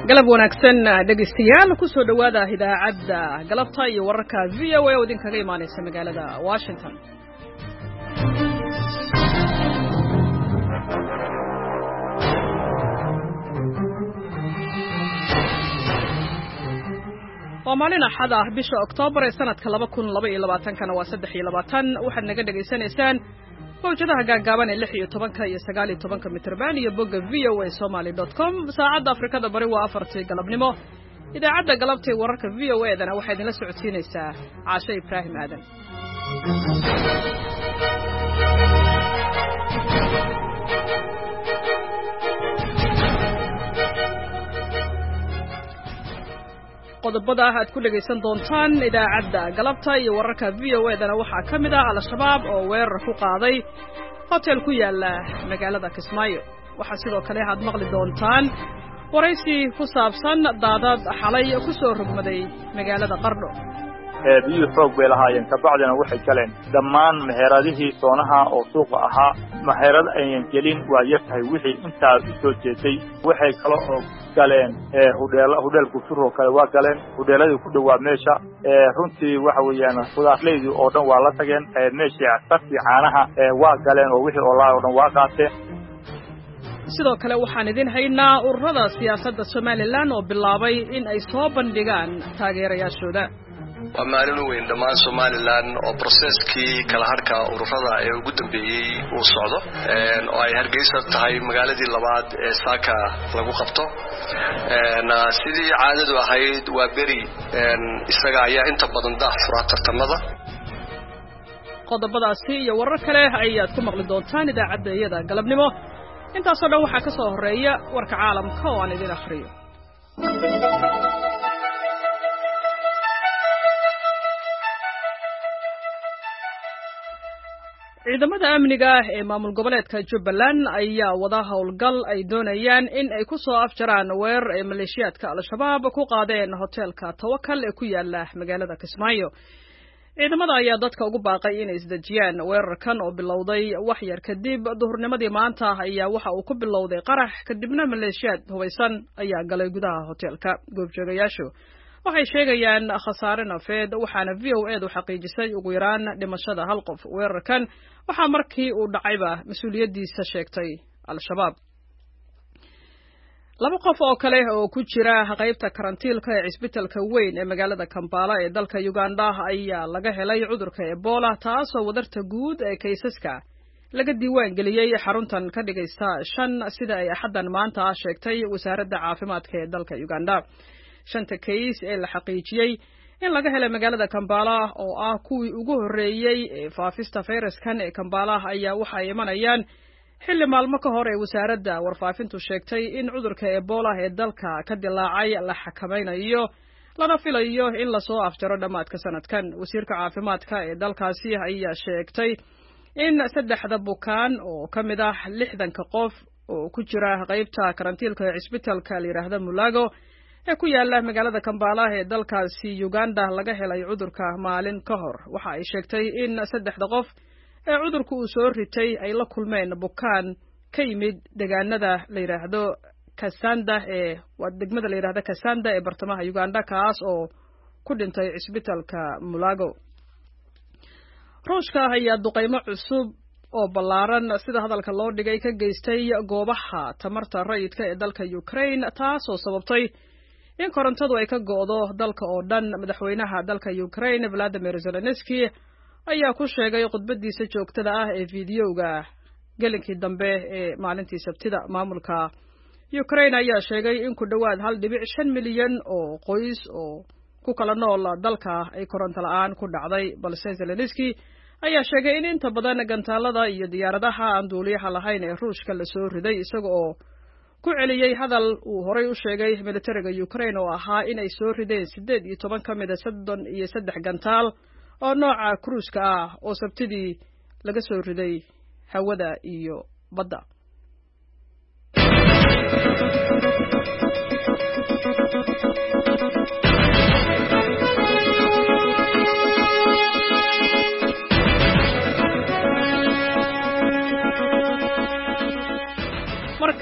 galab wanaagsan dhegeystayaal ku soo dhawaada idaacadda galabta iyo wararka VOA oo idinkaga imaanaysa magaalada Washington. waa maalin axad ah bisha Oktoobar ee sanadka 2022 waa 23 waxaad naga dhageysanaysaan mawjadaha gaagaaban ee 16 iyo 19 mitirban iyo bogga voasomali.com saacadda Afrikada bari waa 4 galabnimo idaacadda galabta ee wararka VOA-dana waxay idinla socodsiinaysaa Caasha Ibrahim Aadan qodobada aad ku dhageysan doontaan idaacadda galabta iyo wararka VOA-dana waxaa ka mid ah Al-Shabaab oo weerar ku qaaday hotel ku yaala magaalada Kismaayo waxaa sidoo kale aad maqli doontaan waraysi ku saabsan daadad xalay ku soo rogmaday magaalada Qardho biyo xoog bay lahaayeen kabacdina waxay galeen dhammaan meheradihii soonaha oo suuqa ahaa meherad ayaan gelin waa yartahay wixii intaas soo jeeday waxay kala oo galeen hudheelku furo kale waa galeen hudheeladii ku dhawaa meesha runtii waxa weeyaan qudaarleydii oo dhan waa la tageen meeshii asartii caanaha waa galeen oo wixii oo dhan waa qaateen sidoo kale waxaan idin haynaa ururada siyaasadda Somaliland oo bilaabay in ay soo bandhigaan taageerayaashooda waa maalin weyn dhammaan Somaliland oo processkii kala harka ururada ee ugu dambeeyay uu socdo oo ay Hargeysa tahay magaaladii labaad ee saaka lagu qabto sidii caadadu ahayd waa beri isaga ayaa inta badan fura tartamada qodobadaasi iyo warar kale ayaad ku maqli doontaan idaacadda iyada galabnimo intaasoo dhan waxaa ka soo horeeya warka caalamka oo aan idin akhriyo ciidamada amniga ee maamul goboleedka Jubbaland ayaa wada howlgal ay doonayaan in ay ku soo afjaraan weerar ay maleeshiyaadka Al-Shabaab ku qaadeen hotelka Tawakkal ee ku yaala magaalada Kismaayo ciidamada ayaa dadka ugu baaqay inay isdajiyaan weerarkan oo bilowday wax yar kadib duhurnimadii maanta ayaa waxa uu ku bilowday qarax kadibna maleeshiyaad hubeysan ayaa galay gudaha hotelka goobjoogayaashu waxay sheegayaan khasaare nafeed waxaana VOA-du xaqiijisay ugu yaraan dhimashada hal qof weerarkan waxaa markii uu dhacayba mas'uuliyadiisa sheegtay Al-Shabaab laba qof oo kale oo ku jira qaybta karantiilka ee isbitaalka weyn ee magaalada Kampala ee dalka Uganda ayaa laga helay cudurka Ebola taasoo wadarta guud ee kaysaska laga diiwaan geliyay xaruntan ka dhigaysa 5 sida ay axadan maanta sheegtay wasaaradda caafimaadka ee dalka Uganda 5 kays ee la xaqiijiyay in laga helay magaalada Kampala oo ah kuwii ugu horeeyay ee faafista fayraskan ee Kampala ayaa waxa ay imanayaan xilli maalmo ka hor ee wasaaradda warfaafintu sheegtay in cudurka Ebola ee dalka ka dilaacay la xakameynayo lana filayo in la soo afjaro dhamaadka sanadkan wasiirka caafimaadka ee dalkaasi ayaa sheegtay in 3 bukaan oo kamid ah 60 qof oo ku jira qaybta karantiilka ee isbitaalka la yiraahdo Mulago ee ku yaala magaalada Kampala ee dalkaasi Uganda laga helay cudurka maalin ka hor waxa ay sheegtay in 3 qof ee cudurku uu soo ritay ay la kulmeen bukaan ka yimid deegaanada la yiraahdo Kasanda ee degmada la yiraahdo Kasanda ee bartamaha Uganda kaas oo ku dhintay isbitaalka Mulago Ruushka ayaa duqeymo cusub oo ballaaran sida hadalka loo dhigay ka geystay goobaha tamarta rayidka ee dalka Ukraine taasoo sababtay in korontadu ay ka go'do dalka oo dhan madaxweynaha dalka Ukraine Vladimir Zelensky ayaa ku sheegay khudbadiisa joogtada ah ee fiidiyowga galinkii dambe ee maalintii Sabtida maamulka Ukraine ayaa sheegay in ku dhawaad 1.5 milyan oo qoys oo ku kala nool dalka ay koronto la'aan ku dhacday balse Zelensky ayaa sheegay in inta badan gantaalada iyo diyaaradaha aan duuliyaha lahayn ee Ruushka la soo riday isaga oo ku celiyay hadal uu horay u sheegay militariga Ukraine oo ahaa in ay soo rideen 18 kamid ah 33 gantaal oo nooca cruise-ka ah oo Sabtidii laga soo riday hawada iyo badda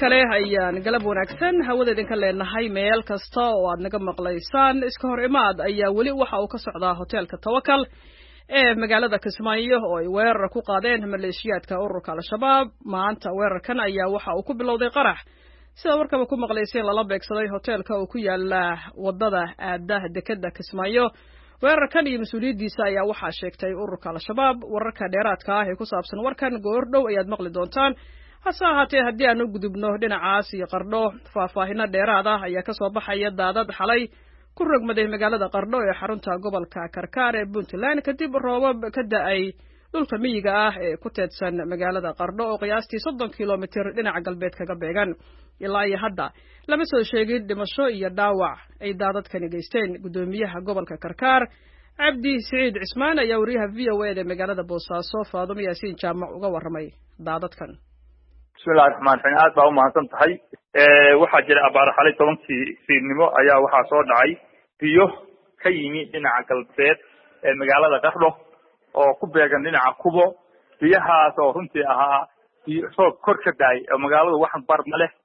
kale ayaan galab wanaagsan hawada idinka leenahay meel kasta oo aad naga maqlaysaan iska hor imaad ayaa weli waxa uu ka socdaa hoteelka Tawakal ee magaalada Kismaayo oo ay weerar ku qaadeen maleeshiyaadka ururka Al-Shabaab maanta weerarkan ayaa waxa uu ku bilowday qarax sida warkaba ku maqlayseen lala beegsaday hoteelka oo ku yaala wadada aadaha dekada Kismaayo weerarkan iyo mas'uuliyadiisa ayaa waxa sheegtay ururka Al-Shabaab wararka dheeraadka ah ee ku saabsan warkan goordhow ayaad maqli doontaan hase ahaatee haddii aan u gudubno dhinacaas iyo Qardho faahfaahinno dheeraad ah ayaa ka soo baxaya daadad xalay ku rogmaday magaalada Qardho ee xarunta gobolka Karkaar ee Puntland kadib roobab ka da'ay dhulka miyiga ah ee ku teedsan magaalada Qardho oo qiyaastii 30 kiiloomitir dhinaca galbeed kaga beegan ilaa iyo hadda lama soo sheegin dhimasho iyo dhaawac ay daadadkani geysteen gudoomiyaha gobolka Karkaar Cabdi Saciid Cismaan ayaa wariyaha VOA ee magaalada Boosaaso Faadumo Yaasiin Jaamac uga warramay daadadkan bismillaahir rahmaanir rahiim aad baa u mahadsan tahay waxaa jira abaar xalay 10 fiidnimo ayaa waxaa soo dhacay biyo ka yimi dhinaca galbeed ee magaalada Qardho oo ku beegan dhinaca Kubo biyahaas oo runtii ahaa roob kor ka daay oo magaaladu wax bar ma leh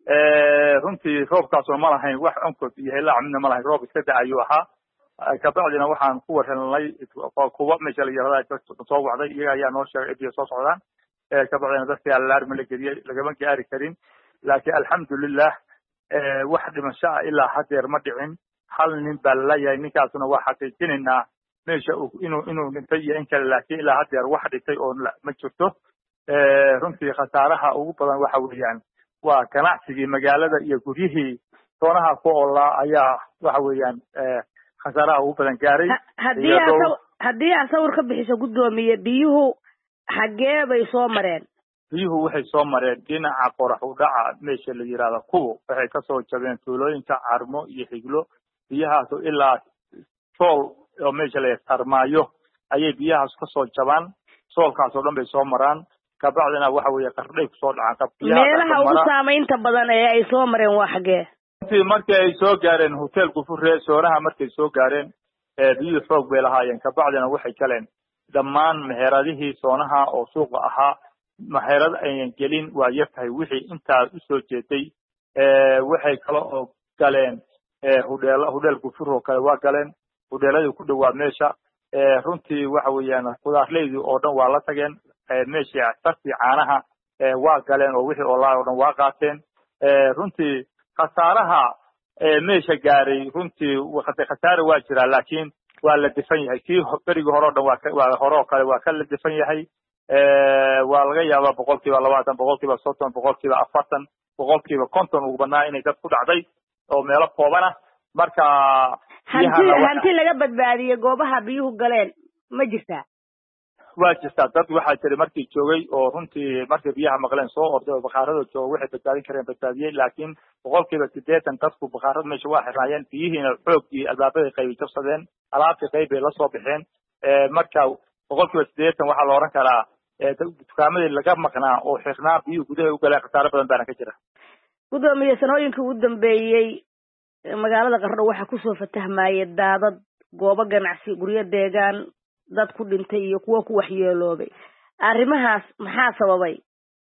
runtii roobkaas oo ma lahayn wax onkod iyo helaa midna ma lahayn roob iska daayo ahaa ka bacdina waxaan ku warhelnay Kubo meesha la yiraahdo soo wacday iyaga ayaa noo sheegay biyo soo socdaan ka bacdina dadka alarm la geliyay lagama gaari karin laakiin alxamdulillah wax dhimasho ilaa hadeer ma dhicin hal nin baa la yahay ninkaasuna waa xaqiijinaynaa meesha inuu dhintay iyo in kale laakiin ilaa hadeer wax dhintay oo ma jirto runtii khasaaraha ugu badan waxa weeyaan waa ganacsigii magaalada iyo guryihii doonaha ku oolaa ayaa waxa weeyaan khasaaraha ugu badan gaaray haddii aad sawir ka bixiso gudoomiye biyuhu xagee bay soo mareen biyuhu waxay soo mareen dhinaca qorax u dhaca meesha la yiraahdo Kubo waxay ka soo jabeen tuulooyinka Carmo iyo Xiglo biyahaas ilaa sool oo meesha la tarmaayo ayay biyahaas ka soo jabaan soolkaas oo dhan bay soo maraan ka bacdina waxa weeye Qardhay ku soo dhacaan meelaha ugu saameynta badan ee ay soo mareen waa xagee markii ay soo gaareen hoteelku Furre sooraha markay soo gaareen biyo xoog bay lahaayeen ka bacdina waxay galeen dhammaan meheradihii soonaha oo suuqa ahaa meherad ayaan gelin waa yartahay wixii intaas u soo jeeday waxay kala oo galeen hoteelku Furre kale waa galeen hoteeladii ku dhawaad meesha runtii waxa weeyaan qudaarleydii oo dhan waa la tageen meesha sarti caanaha waa galeen oo wixii oo dhan waa qaateen runtii khasaaraha meesha gaaray runtii khasaare waa jira laakiin waa la difan yahay kii berigi hore oo dhan waa hore oo kale waa ka la difan yahay waa laga yaabaa 20%, 30%, 40%, 50% ugu badnaa inay dad ku dhacday oo meelo kooban ah marka hanti laga badbaadiyay goobaha biyuhu galeen ma jirtaa waa jirtaa dad waxaa jiray markii joogay oo runtii markii biyaha maqleen soo orday oo bakhaarada jooga waxay badbaadin kareen badbaadiyay laakiin 80% dadku bakhaarada meesha waa xirnaayeen biyihiina xoogii albaabada qayb jabsadeen alaabtii qayb bay la soo bixeen marka 80% waxaa la oran karaa dukaamadii laga maqnaa oo xirnaa biyuhu gudaha u galeen khasaare badan baana ka jira gudoomiye sanooyinkii ugu dambeeyay magaalada Qardho waxa ku soo fatahmaayay daadad goobo ganacsi guryo deegaan dad ku dhintay iyo kuwa ku waxyeeloobay arrimahaas maxaa sababay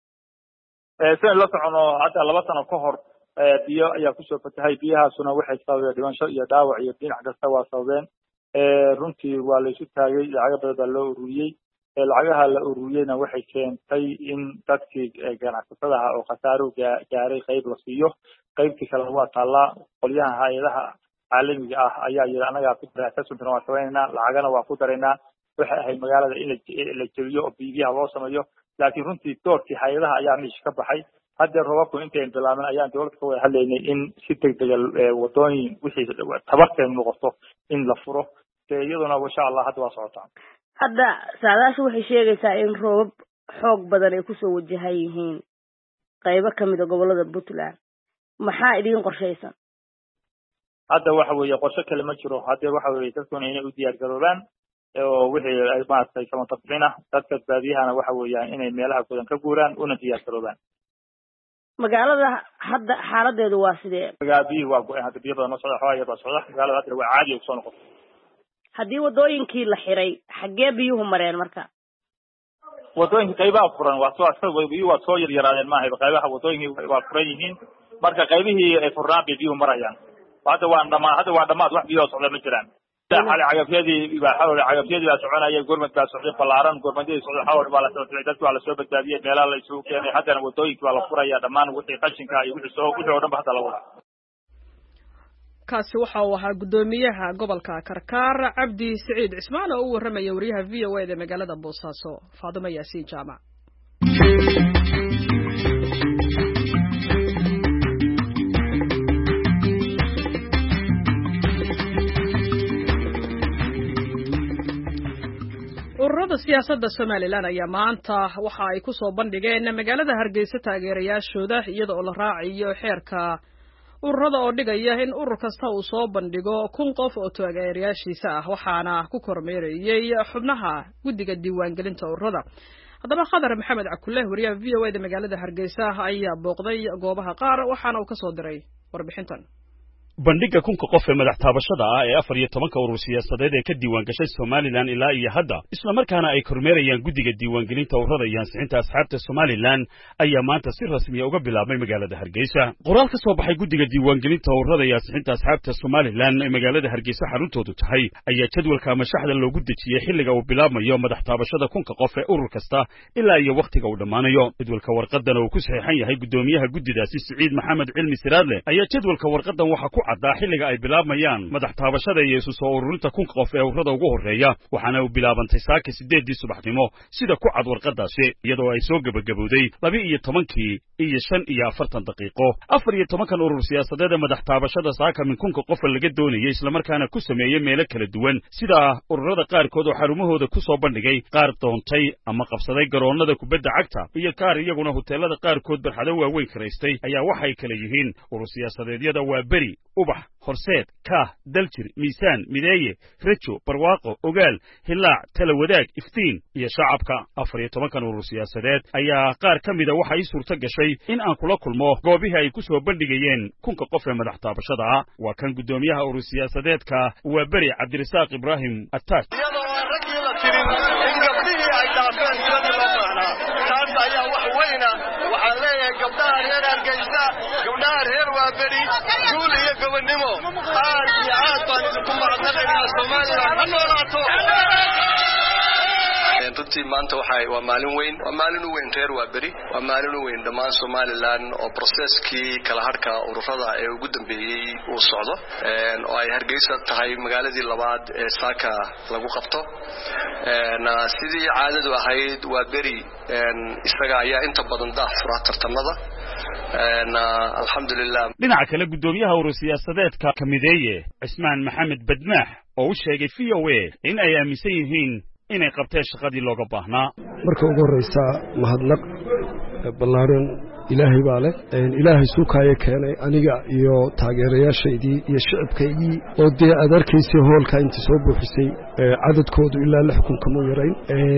sida la socono hadda 2 sano ka hor biyo ayaa ku soo fatahay biyahaasuna waxay sababeen dhimasho iyo dhaawac iyo dhinac kasta waa sababeen runtii waa la isu taagay lacag badan baa loo ururiyay lacagaha la ururiyayna waxay keentay in dadkii ganacsatada oo khasaaro gaaray qayb la siiyo qaybtii kale waa taala qolyaha hay'adaha caalamiga ah ayaa yiri anaga ku daraasadna waa sameynaa lacagana waa ku dareynaa waxa ay magaalada in la jabiyo oo biyaha loo sameeyo laakiin runtii doorkii hay'adaha ayaa meesha ka baxay hadda roobku intay bilaaban ayaan dawladda ka wada hadlaynay in si degdeg wadooyin wixii tabarteen noqoto in la furo iyaduna insha Allah hadda waa socotaa hadda saadaashu waxay sheegaysaa in roobab xoog badan ay ku soo wajahan yihiin qaybo kamid ah gobolada Puntland maxaa idin qorshaysan hadda waxa weeye qorshe kale ma jiro hadda waxa weeye dadku inay u diyaar garoobaan oo wixii ay maartay kama tafsiina dadka baadiyahana waxa weeyaan inay meelaha gudan ka guuraan una diyaar garoobaan magaalada hadda xaaladeedu waa sidee magaalada waa go'an hadda biyo badan soo xawaya baa socda magaalada hadda waa caadi u soo noqotay haddii wadooyinkii la xiray xagee biyuhu mareen marka wadooyinka qaybaha furan waa soo asagoo waa soo yaraadeen maahay qaybaha wadooyinka waa furan yihiin marka qaybihii ay furnaan biyuhu marayaan hadda waa dhamaad wax biyo socda ma jiraan xalay cagafyadii baa soconaya gurmad baa socday balaaran gurmadii socday xawr baa la socday dadku waa la soo badbaadiyay meelaha la isugu keenay haddana wadooyinka waa la furaya dhammaan wixii qashinka iyo wixii oo dhan hadda la wada kaasi waxa uu ahaa gudoomiyaha gobolka Karkaar Cabdi Saciid Cismaan oo u waramaya wariyaha VOA ee magaalada Boosaaso Faadimo Yaasiin Jaamac ururada siyaasadda Soomaaliland ayaa maanta waxa ay ku soo bandhigeen magaalada Hargeysa taageerayaashooda iyada oo la raaciyo xeerka ururada oo dhigaya in urur kasta uu soo bandhigo 1,000 qof oo taageerayaashiisa ah waxaana ku kormeerayay xubnaha guddiga diiwaangelinta ururada haddaba Khadar Maxamed Cakulle wariyaha VOA ee magaalada Hargeysa ayaa booqday goobaha qaar waxaana uu ka soo diray warbixintan bandhiga 1,000 qof ee madax taabashada ah ee 14 urur siyaasadeed ee ka diiwaan gashay Soomaaliland ilaa iyo hadda isla markaana ay kormeerayaan guddiga diiwaangelinta ururada iyo ansixinta asxaabta Soomaaliland ayaa maanta si rasmi ah uga bilaabmay magaalada Hargeysa qoraal ka soo baxay guddiga diiwaangelinta ururada iyo ansixinta asxaabta Soomaaliland ee magaalada Hargeysa xaruntoodu tahay ayaa jadwalka mashaxda loogu dejiyay xilliga uu bilaabmayo madax taabashada 1,000 qof ee urur kasta ilaa iyo waqtiga uu dhamaanayo jadwalka warqadan oo ku saxiixan yahay gudoomiyaha guddidaasi Saciid Maxamed Cilmi Siraadle ayaa jadwalka warqadan waxa ku caddaa xilliga ay bilaabayaan madax taabashada iyo isu soo ururinta 1,000 qof ee ururada ugu horeeya waxaana uu bilaabantay saaka 8 subaxnimo sida ku cad warqadaasi iyadoo ay soo gabagabowday 12 iyo 45 daqiiqo 14 urur siyaasadeed madax taabashada saaka min 1,000 qof laga doonayay isla markaana ku sameeyay meelo kala duwan sida ururada qaarkood oo xarumahooda ku soo bandhigay qaar doontay ama qabsaday garoonada kubadda cagta iyo qaar iyaguna hoteelada qaarkood barxado waaweyn kareystay ayaa waxay kala yihiin urur siyaasadeedyada waa beri ubax horseed ka daljir miisaan mideeye rajo barwaaqo ogaal hilaac tala wadaag iftiin iyo shacabka 14 urur siyaasadeed ayaa qaar kamida waxa ay suurta gashay in aan kula kulmo goobihii ay ku soo bandhigayeen 1,000 qof ee madax taabashada waa kan gudoomiyaha urur siyaasadeedka waa beri Cabdirasaaq Ibraahim Attach gabdhaha reer Hargeysa gabdhaha reer Waaberi guul iyo gobonimo aad iyo aad baan idinku mahadnaqaynaa Soomaaliland ha noolaato runtii maanta waa maalin weyn waa maalin u weyn reer Waaberi waa maalin u weyn dhammaan Soomaaliland oo processkii kala harka ururada ee ugu dambeeyay uu socdo oo ay Hargeysa tahay magaaladii labaad ee saaka lagu qabto sidii caadadu ahayd Waaberi isaga ayaa inta badan daafura tartamada alxamdulillah dhinaca kale gudoomiyaha urur siyaasadeedka kamideeye Cismaan Maxamed Badmaax oo u sheegay VOA in ay aaminsan yihiin inay qabteen shaqadii looga baahnaa marka ugu horeysa mahadnaq ballaaran ilaahay baa leh ilaahay suukaaya keenay aniga iyo taageerayaashaydii iyo shacabkaygii oo dee aad arkaysay hoolka inta soo buuxisay cadadkoodu ilaa 6,000 kama yarayn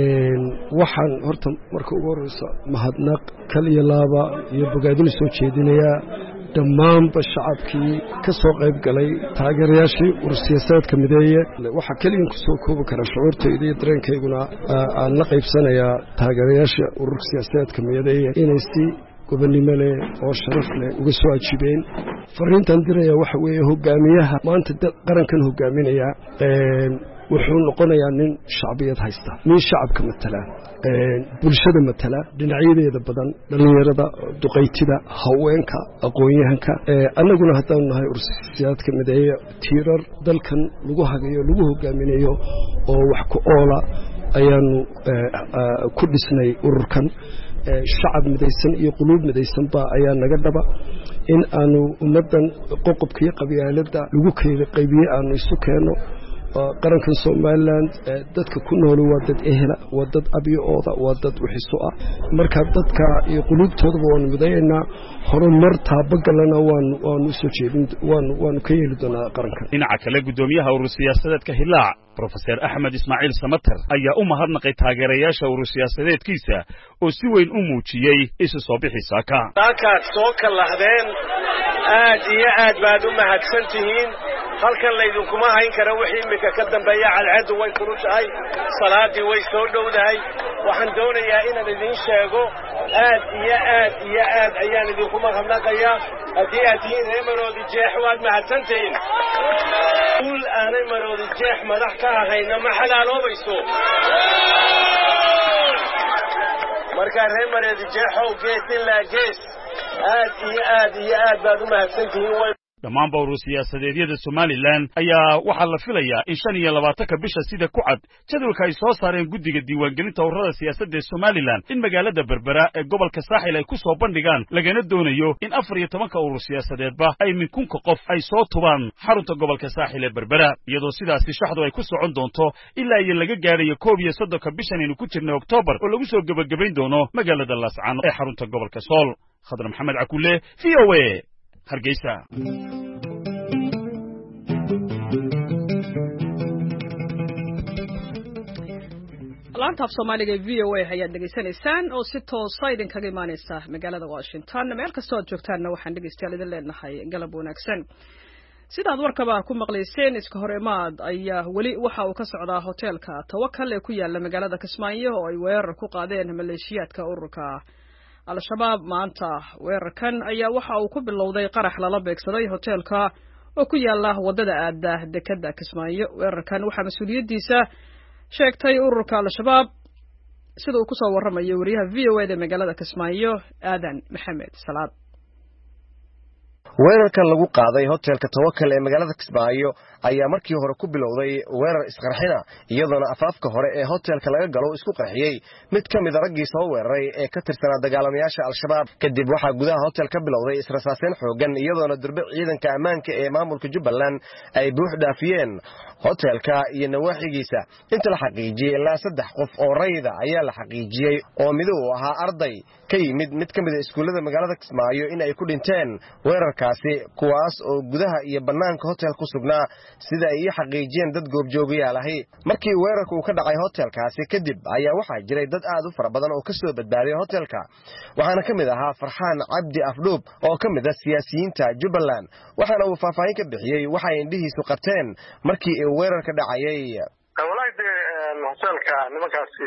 waxaan horta marka ugu horeysa mahadnaq kal iyo laaba iyo bogaadin soo jeedinayaa dhammaanba shacabkii ka soo qayb galay taageerayaashii urur siyaasadeedka mideeye waxa kaliya ku soo koobi kara shucuurtayda iyo dareenkayguna aan la qaybsanayaa taageerayaasha urur siyaasadeedka mideeye inay si gobonnimo leh oo sharaf leh uga soo ajibeen fariintan diraya waxa weeye hogaamiyaha maanta qarankan hogaaminaya wuxuu noqonayaa nin shacbiyad haysta nin shacabka matala bulshada matala dhinacyadeeda badan dhalinyarada duqaytida haweenka aqoon-yahanka annaguna haddaan nahay urur siyaasadeedka mideeye tiirar dalkan lagu hagayo lagu hogaaminayo oo wax ku oola ayaanu ku dhisnay ururkan shacab midaysan iyo quluub midaysan baa ayaa naga dhaba in aanu ummadan qoqobka iyo qabyaaladda lagu kala qaybiye aanu isu keeno qarankan Soomaaliland dadka ku nool waa dad ehla waa dad abiyooda waa dad wixiso ah marka dadka iyo quluubtooda waan midaynaa horumar taabagalana waan soo jeedin waan ka yeeli doonaa qarankan dhinaca kale gudoomiyaha urur siyaasadeedka Hilaac Professor Ahmed Ismaaciil Samatar ayaa u mahadnaqay taageerayaasha urur siyaasadeedkiisa oo si weyn u muujiyay isu soo bixisaaka halkaad soo kalahdeen aad iyo aad baad u mahadsantihiin halkan laydinkuma hayn kara wixii imika ka dambeeya cadceedu way kulutahay salaadii way soo dhowdahay waxaan doonayaa inaan idiin sheego aad iyo aad ayaan idinku mahadnaqayaa haddii aad tihiin reer Maroodi Jeex waad mahadsantihiin guul aanay Maroodi Jeex madax ka ahayna ma xalaaloobayso markaa reer Maroodi Jeexow gees ilaa gees aad iyo aad baad u mahadsantihiin dhammaan bawru siyaasadeedyada Somaliland ayaa waxaa la filayaa in 25 bisha sida ku cad jadwalka ay soo saareen guddiga diiwaangelinta ururada siyaasadda ee Somaliland in magaalada Berbera ee gobolka Saaxil ay ku soo bandhigaan lagana doonayo in 14 urur siyaasadeedba ay min 1000 qof ay soo tubaan xarunta gobolka Saaxil ee Berbera iyadoo sidaas shaxdu ay ku socon doonto ilaa ay laga gaarayo 31 bishan inuu ku jirno October oo lagu soo gabagabayn doono magaalada Laascaan ee xarunta gobolka Sool Khadra Maxamed Cakulle VOA Hargeysa laanta af Soomaaliga VOA ayaad dhageysanaysaan oo si toos ah idinkaga imaanaysa magaalada Washington meel kasta oo joogtaanna waxaan dhageystayaal idin leenahay galab wanaagsan sidaad warkaba ku maqlayseen iska hor imaad ayaa weli waxa uu ka socdaa hoteelka Tawakal ee ku yaala magaalada Kismaayo oo ay weerar ku qaadeen maleeshiyaadka ururka Al-Shabaab maanta weerarkan ayaa waxa uu ku bilowday qarax lala beegsaday hoteelka oo ku yaala wadada aada dekada Kismaayo weerarkan waxa mas'uuliyadiisa sheegtay ururka Al-Shabaab sida uu ku soo waramayo wariyaha VOA ee magaalada Kismaayo Aadan Maxamed Salaad weerarkan lagu qaaday hoteelka Tawakal ee magaalada Kismaayo ayaa markii hore ku bilowday weerar isqarxina iyadoo afaafka hore ee hoteelka laga galo isku qarxiyay mid kamid ah raggii soo weeraray ee ka tirsanaa dagaalamayaasha Al-Shabaab kadib waxa gudaha hoteelka bilowday israsaasin xoogan iyadoo durbe ciidanka ammaanka ee maamulka Jubbaland ay buux dhaafiyeen hoteelka iyo nawaaxigiisa inta la xaqiijiyay ilaa 3 qof oo rayida ayaa la xaqiijiyay oo mid uu ahaa arday ka yimid mid kamid ah iskuulada magaalada Kismaayo in ay ku dhinteen weerarkaasi kuwaas oo gudaha iyo banaanka hotel ku sugnaa sida ay xaqiijiyeen dad goobjoogayaal ah markii weerarku ka dhacay hotelkaasi kadib ayaa waxa jiray dad aad u fara badan oo ka soo badbaaday hotelka waxaana kamid ahaa Farxaan Cabdi Afdhuub oo kamid ah siyaasiyiinta Jubbaland waxaana uu faahfaahin ka bixiyay waxa ay indhihiisu qabteen markii uu weerarka dhacayay walaayda hotelka nimankaasi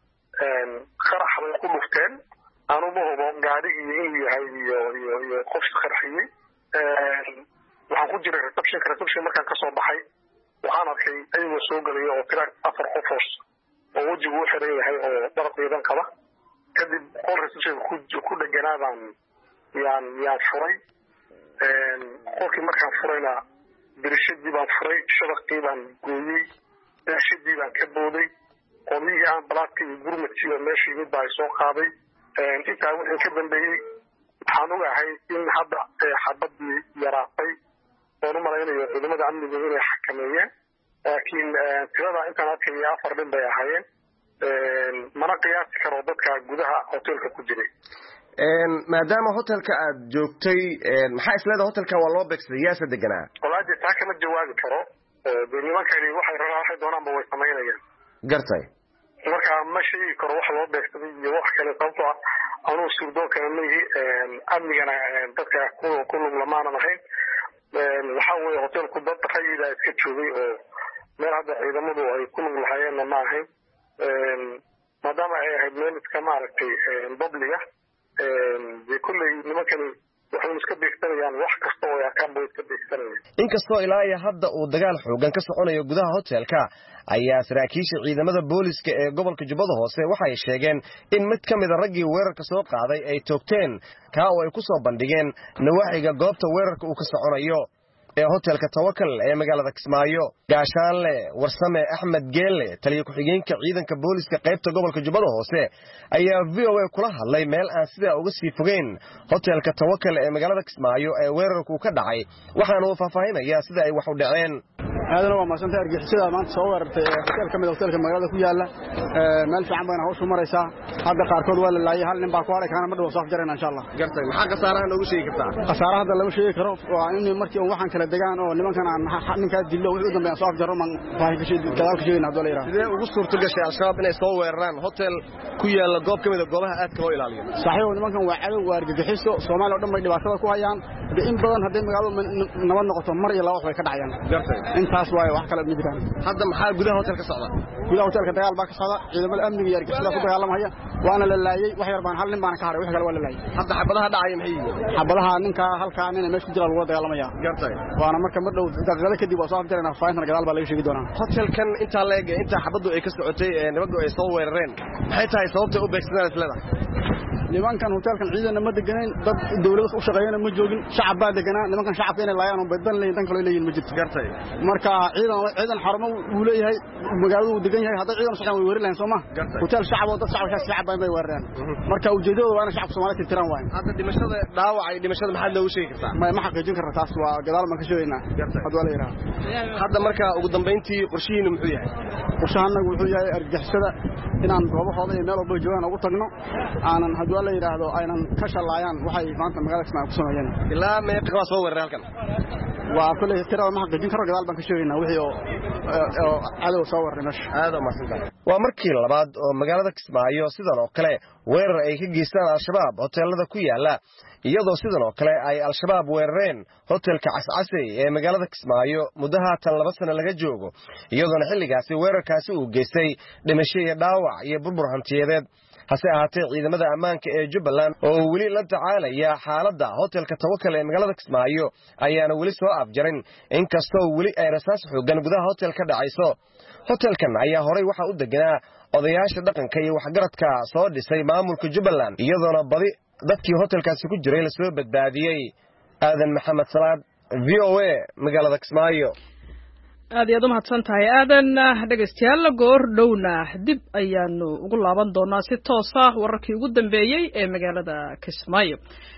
qarax ku dhufteen aanu muuqdo gaarigii inuu yahay iyo qof qarxiyay waxaan ku jiray reception markaan ka soo baxay waxaan arkay ayagoo soo galay oo tira 4 qof oo wajigu u xiran yahay oo dhar ciidan qaba kadib qol reception ku dhaganaadaan yaan furay qolkii markaan furayna dirishadii baan furay shabaqii baan gooyay dirishadii baan ka booday qolihii aan balaadkii gurmadkii oo meeshii mid baa soo qaaday intaa wixii ka dambeeyay waxaan ogahay in hadda xabadii yaraatay oo u malaynayo ciidamada amniga inay xakameeyeen laakiin tirada intaan arkay 4 nin bay ahaayeen mana qiyaasi karo dadka gudaha hoteelka ku jiray maadaama hoteelka aad joogtay maxaa isleedahay hoteelka waa loo beegsaday yaasa deganaa walaadi taa kama jawaabi karo nimankani waxay doonaanba way samaynayaan gartay marka ma sheegi karo wax loo beegsaday iyo wax kale sababtoo ah anuu sugdoo kale leeyahay amnigana dadka ku lug lamaana ahayn waxa weeye hoteelku dad rayida iska joogay oo meel hadda ciidamadu ay ku lug lahaayeen ma ahayn maadaama ay ahayd meel iska maaragtay publiga kulley nimankani waxay iska beegsanayaan wax kasta oo yakaan bay iska beegsanayaan inkastoo ilaa iyo hadda uu dagaal xoogan ka soconayo gudaha hoteelka ayaa saraakiisha ciidamada booliska ee gobolka Jubbada Hoose waxay sheegeen in mid kamid ah raggii weerarka soo qaaday ay toogteen ka oo ay ku soo bandhigeen nawaaxiga goobta weerarka uu ka soconayo ee hoteelka Tawakal ee magaalada Kismaayo gaashaanle Warsame Axmed Geelle taliye ku xigeenka ciidanka booliska qaybta gobolka Jubbada Hoose ayaa VOA kula hadlay meel aan sida uga sii fogeyn hoteelka Tawakal ee magaalada Kismaayo ee weerarku ka dhacay waxaana uu faahfaahinayaa sida ay wax u dhaceen هذا هو ما سنت أرجع ما تصور hoteelka magaalada ku yaala meel fiican baan hawshu maraysaa hadda qaarkood waa la laayay hal nin baa ku haray kana ma dhaw soo jarayna insha Allah gartay maxaa qasaaraha lagu sheegi kartaa qasaaraha hadda lagu sheegi karo waa in markii waxaan kala degaan oo nimankan aan ninka dilo wixii u dambeeyay soo jaro man faahin ka sheegay dadaalka sheegayna Abdul Iraa sidee ugu suurto gashay Al-Shabaab inay soo weeraraan hotel ku yaala goob kamid ah goobaha aadka loo ilaaliyo saxiix nimankan waa cadow waa argagixiso Soomaaliya oo dhan bay dhibaatada ku hayaan in badan haday magaaladu nabad noqoto mar iyo laba wax way ka dhacayaan gartay inta taas waaye wax kale ma jiraan hadda maxaa gudaha hotelka socda gudaha hotelka dagaal baa ka socda ciidamada amniga iyo argagixisada ku dagaalamaya waana la laayay wax yar baan hal nin baan ka haray wax kale waa la laayay hadda xabadaha dhacay maxay yihiin xabadaha ninka halka nin meesha ku jira lagu dagaalamaya gartay waana marka ma dhow daqiiqada kadib waa soo afjarayna faayna gadaal baa laga sheegi doonaa hotelkan inta la eeg inta xabadu ay ka socotay nabadu ay soo weerareen maxay tahay sababta u beegsadaan isleedahay nimankan hotelkan ciidana ma deganeen dad dawladda u shaqeeyana ma joogin shacab baa deganaa nimankan shacabka inay laayaan oo badban leeyihiin tan kale leeyihiin ma jirto gartay marka ciidan xarumo uu leeyahay magaaladu uu degan yahay hadda ciidan saxan way weerar lahayn Soomaa hotel shacab oo dad shacab bay weerareen marka ujeedadu waa in shacabka Soomaaliyeed tirtiraan waay hadda dhimashada dhaawacay dhimashada maxaad loogu sheegi kartaa ma xaqiijin kartaa taas waa gadaal ma ka sheegaynaa hadda wala yiraahdo hadda marka ugu dambeyntii qorshihiinu muxuu yahay qorshahanagu wuxuu yahay argagixisada inaan goobahooda iyo meel walba joogaan ugu tagno aanan hadda la yiraahdo aynan ka shalaayaan waxay maanta magaalada Kismaayo ku sameeyeen ilaa meeqa soo weerar halkan waa kulay tirada ma xaqiijin karo gadaal baan ka sheegaynaa wixii oo cadow soo weeraray meesha aad u mahadsantahay waa markii labaad oo magaalada Kismaayo sidan oo kale weerar ay ka geystaan al-shabaab hoteelada ku yaala iyadoo sidan oo kale ay al-shabaab weerareen hotelka Cascasey ee magaalada Kismaayo muddo haatan 2 sano laga joogo iyadoo xilligaasi weerarkaasi uu geystay dhimasho iyo dhaawac iyo burbur hantiyadeed hase ahaatee ciidamada ammaanka ee Jubbaland oo weli la tacaalaya xaaladda hotelka Tawakkal ee magaalada Kismaayo ayaana weli soo afjarin inkastoo weli ay rasaas xooggan gudaha hotelka dhacayso hotelkan ayaa horay waxa u deganaa odayaasha dhaqanka iyo waxgaradka soo dhisay maamulka Jubbaland iyadoona badi dadkii hotelkaasi ku jiray la soo badbaadiyay aadan maxamed salaad VOA magaalada Kismaayo aad iyo mahadsan tahay aadan dhageystayaal goor dhowna dib ayaanu ugu laaban doonaa si toos ah wararkii ugu dambeeyay ee magaalada Kismaayo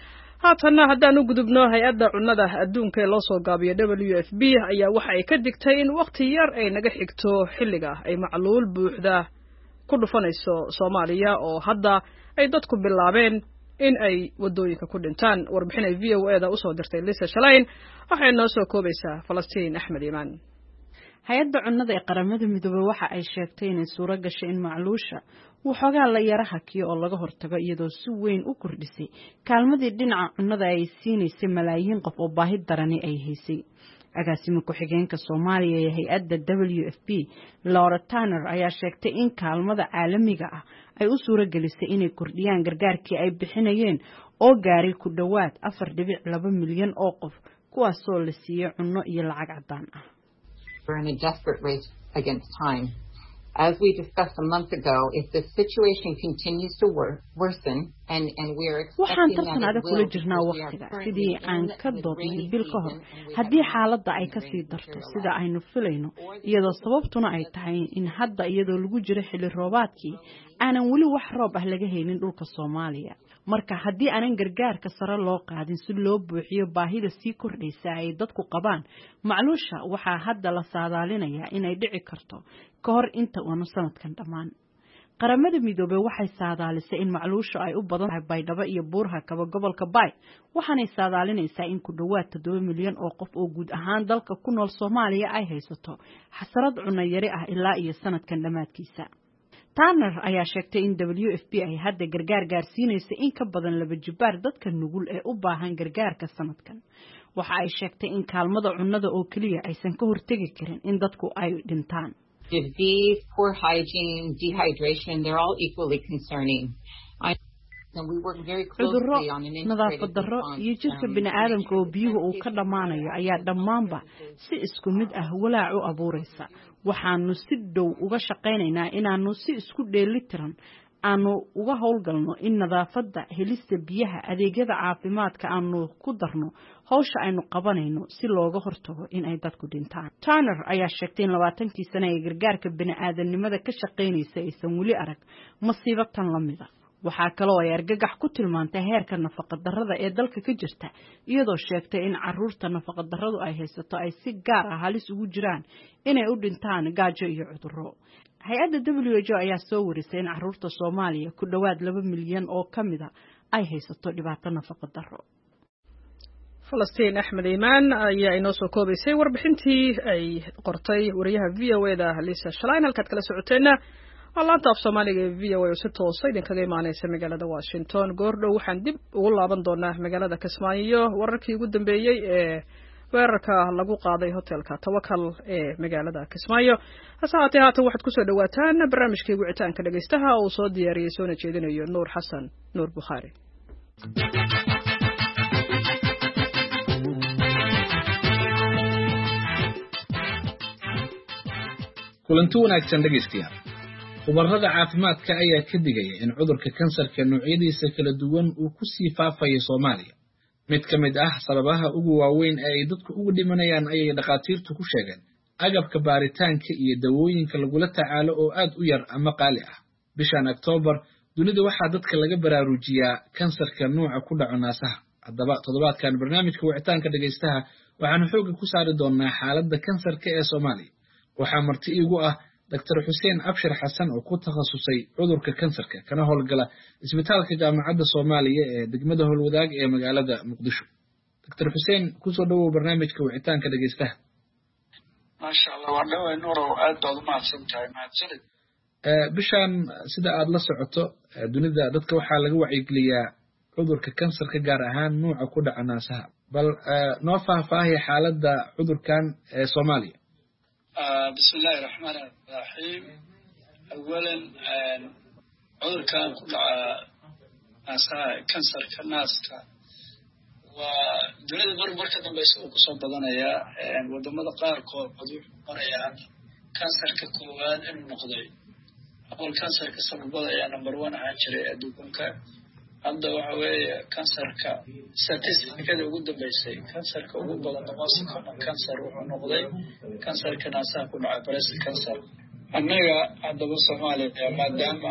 haatan haddaan u gudubno hay'adda cunnada adduunka ee loo soo gaabiyo WFP ayaa waxa ay ka digtay in waqti yar ay naga xigto xilliga ay macluul buuxda ku dhufanayso Soomaaliya oo hadda ay dadku bilaabeen in ay wadooyinka ku dhintaan warbixin ay VOA-da u soo dirtay Lisa Shalayn waxay noo soo koobaysaa Falastiin Axmed Iimaan hay-adda cunnada ee qaramada midoobay waxa ay sheegtay inay suuro gashay in macluusha waxoogaa la yara hakiyo oo laga hortago iyadoo si weyn u kordhisay kaalmadii dhinaca cunnada ay siinaysay malaayiin qof oo baahi darani ay haysay agaasimo ku-xigeenka Soomaaliya ee hay-adda WFP Laura Tanner ayaa sheegtay in kaalmada caalamiga ah ay u suuro gelisay inay kordhiyaan gargaarkii ay bixinayeen oo gaaray ku dhawaad 4.2 milyan oo qof kuwaasoo la siiyay cunno iyo lacag cadaan ah We're in a desperate race against time. As we discussed a month ago, if the situation continues to worsen and we are waxaan tartan adag kula jirnaa waqtiga sidii aan ka doodnay bil ka hor haddii xaaladda ay ka sii darto sida aynu filayno iyadoo sababtuna ay tahay in hadda iyadoo lagu jiro xilli roobaadkii aanan weli wax roob ah laga helin dhulka Soomaaliya marka haddii aanan gargaarka sare loo qaadin si loo buuxiyo baahida sii kordhaysa ay dadku qabaan macluusha waxaa hadda la saadaalinayaa inay dhici karto ka hor inta uu sanadkan dhammaan qaramada midoobay waxay saadaalisay in macluusha ay u badan tahay Baydhabo iyo Buurhakaba gobolka Bay waxaanay saadaalinaysaa in ku dhawaad 7 milyan oo qof oo guud ahaan dalka ku nool Soomaaliya ay haysato xasarad cunno yari ah ilaa iyo sanadkan dhamaadkiisa Tanner ayaa sheegtay in WFP ay hadda gargaar gaarsiinayso in ka badan 2 jibaar dadka nugul ee u baahan gargaarka sanadkan waxa ay sheegtay in kaalmada cunnada oo kaliya aysan ka hortagi karin in dadku ay dhintaan disease, poor hygiene, dehydration, they're all equally concerning. cudurro nadaafad darro iyo jirka bini'aadamka oo biyuhu uu ka dhammaanayo ayaa dhammaanba si isku mid ah walaac u abuuraysa waxaanu si dhow uga shaqaynaynaa inaanu si isku dheelitiran aanu uga howlgalno in nadaafadda helista biyaha adeegyada caafimaadka aanu ku darno hawsha aynu qabanayno si looga hortago in ay dadku dhintaan Tanner ayaa sheegtay in 20kii sano ee gargaarka bini'aadanimada ka shaqaynaysa aysan weli arag masiibo tan la mid ah waxaa kaloo ay argagax ku tilmaantay heerka nafaqa darrada ee dalka ka jirta iyadoo sheegtay in carruurta nafaqa darradu ay haysato ay si gaar ah halis ugu jiraan inay u dhintaan gaajo iyo cudurro hay-adda WHO ayaa soo warisay in carruurta Soomaaliya ku dhawaad 2 milyan oo kamida ay haysato dhibaato nafaqa darro Falastiin Axmed Iimaan ayaa inoo soo koobaysay warbixintii ay qortay wariyaha VOA-da Lisa Shalayn halkaad kala socoteena laanta af Soomaaliga ee VOA si toos ah idinkaga imaanaysa magaalada Washington goordhow waxaan dib ugu laaban doonaa magaalada Kismaayo wararkii ugu dambeeyay ee weerarka lagu qaaday hotelka Tawakal ee magaalada Kismaayo. hase haatee haatan waxaad ku soo dhawaataan barnaamijkii wicitaanka dhageystaha oo soo diyaariyay soona jeedinayo Nuur Xasan Nuur Bukhari. kulanti wanaagsan dhageystayaal. khubarada caafimaadka ayaa ka digaya in cudurka kansarka noocyadiisa kala duwan uu ku sii faafayo Soomaaliya. mid ka mid ah sababaha ugu waaweyn ee ay dadku ugu dhimanayaan ayay dhaqaatiirtu ku sheegeen agabka baaritaanka iyo dawooyinka lagula tacaalo oo aad u yar ama qaali ah. bishan October dunida waxaa dadka laga baraarujiyaa kansarka nooca ku dhaco naasaha. haddaba toddobaadkan barnaamijka wicitaanka dhageystaha waxaanu xooga ku saari doonaa xaaladda kansarka ee Soomaaliya. waxaa marti iigu ah Dr. Xuseen Abshir Xasan oo ku takhasusay cudurka kansarka kana howlgala isbitaalka jaamacadda Soomaaliya ee degmada Howlwadaag ee magaalada Muqdisho. Dr. Xuseen ku soo dhawow barnaamijka wicitaanka dhageystaha. Masha Allah, waa dhawaay Nuuro, aad baad u mahadsantahay. mahadsanid. bishan sida aad la socoto dunida dadka waxaa laga wacyigeliyaa cudurka kansarka gaar ahaan nooca ku dhaca naasaha. bal noo faahfaahi xaaladda cudurkan ee Soomaaliya. بسم الله الرحمن الرحيم. أولا عذر كان كل ناسا كانسر كناسكا ودولة مركز بيسوق صوب بدنيا ودمد قاركو عذر مريا كانسر ككوان إنه نقضي أول كانسر كسبب بدأ نمبر 1 عشرة دوكم هذا وحوي كانسر كستاتستيك كده وجود بيسي كانسر كوجود بدن نماسك كمان كانسر ونقضي كانسر كناسا كل عبارة الكانسر أننا هذا بصومالي ما دام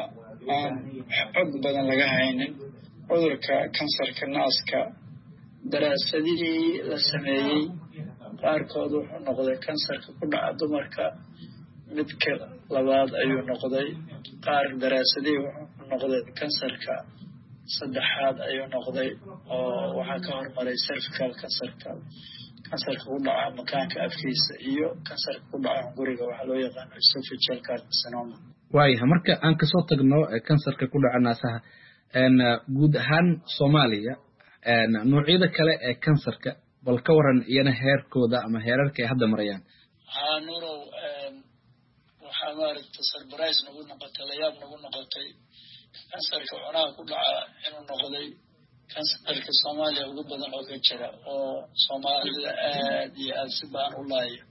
حب بدن لجهين عذر كانسر كناس دراسة دي لسمي قاركود ونقضي كانسر كل عدمر متك لبعض أيو نقضي قار دراسة دي ونقضي كانسر saddexaad ayuu noqday oo waxa ka hormaray cervical kansarka ku dhaca makaanka afkiisa iyo kansarka ku dhaca guriga waxa loo yaqaan esophageal carcinoma. waayahay marka aan ka soo tagno kansarka ku dhaca naasaha guud ahaan Soomaaliya noocyada kale ee kansarka bal ka waran iyana heerkooda ama heerarka ay hadda marayaan. Nuuro waxa maaragtay surprise nagu noqotay layaab nagu noqotay kansarka cunaha ku dhaca inuu noqday kansarka Soomaaliya ugu badan oo ka jira oo Soomaalida aad iyo aad si baan u laayo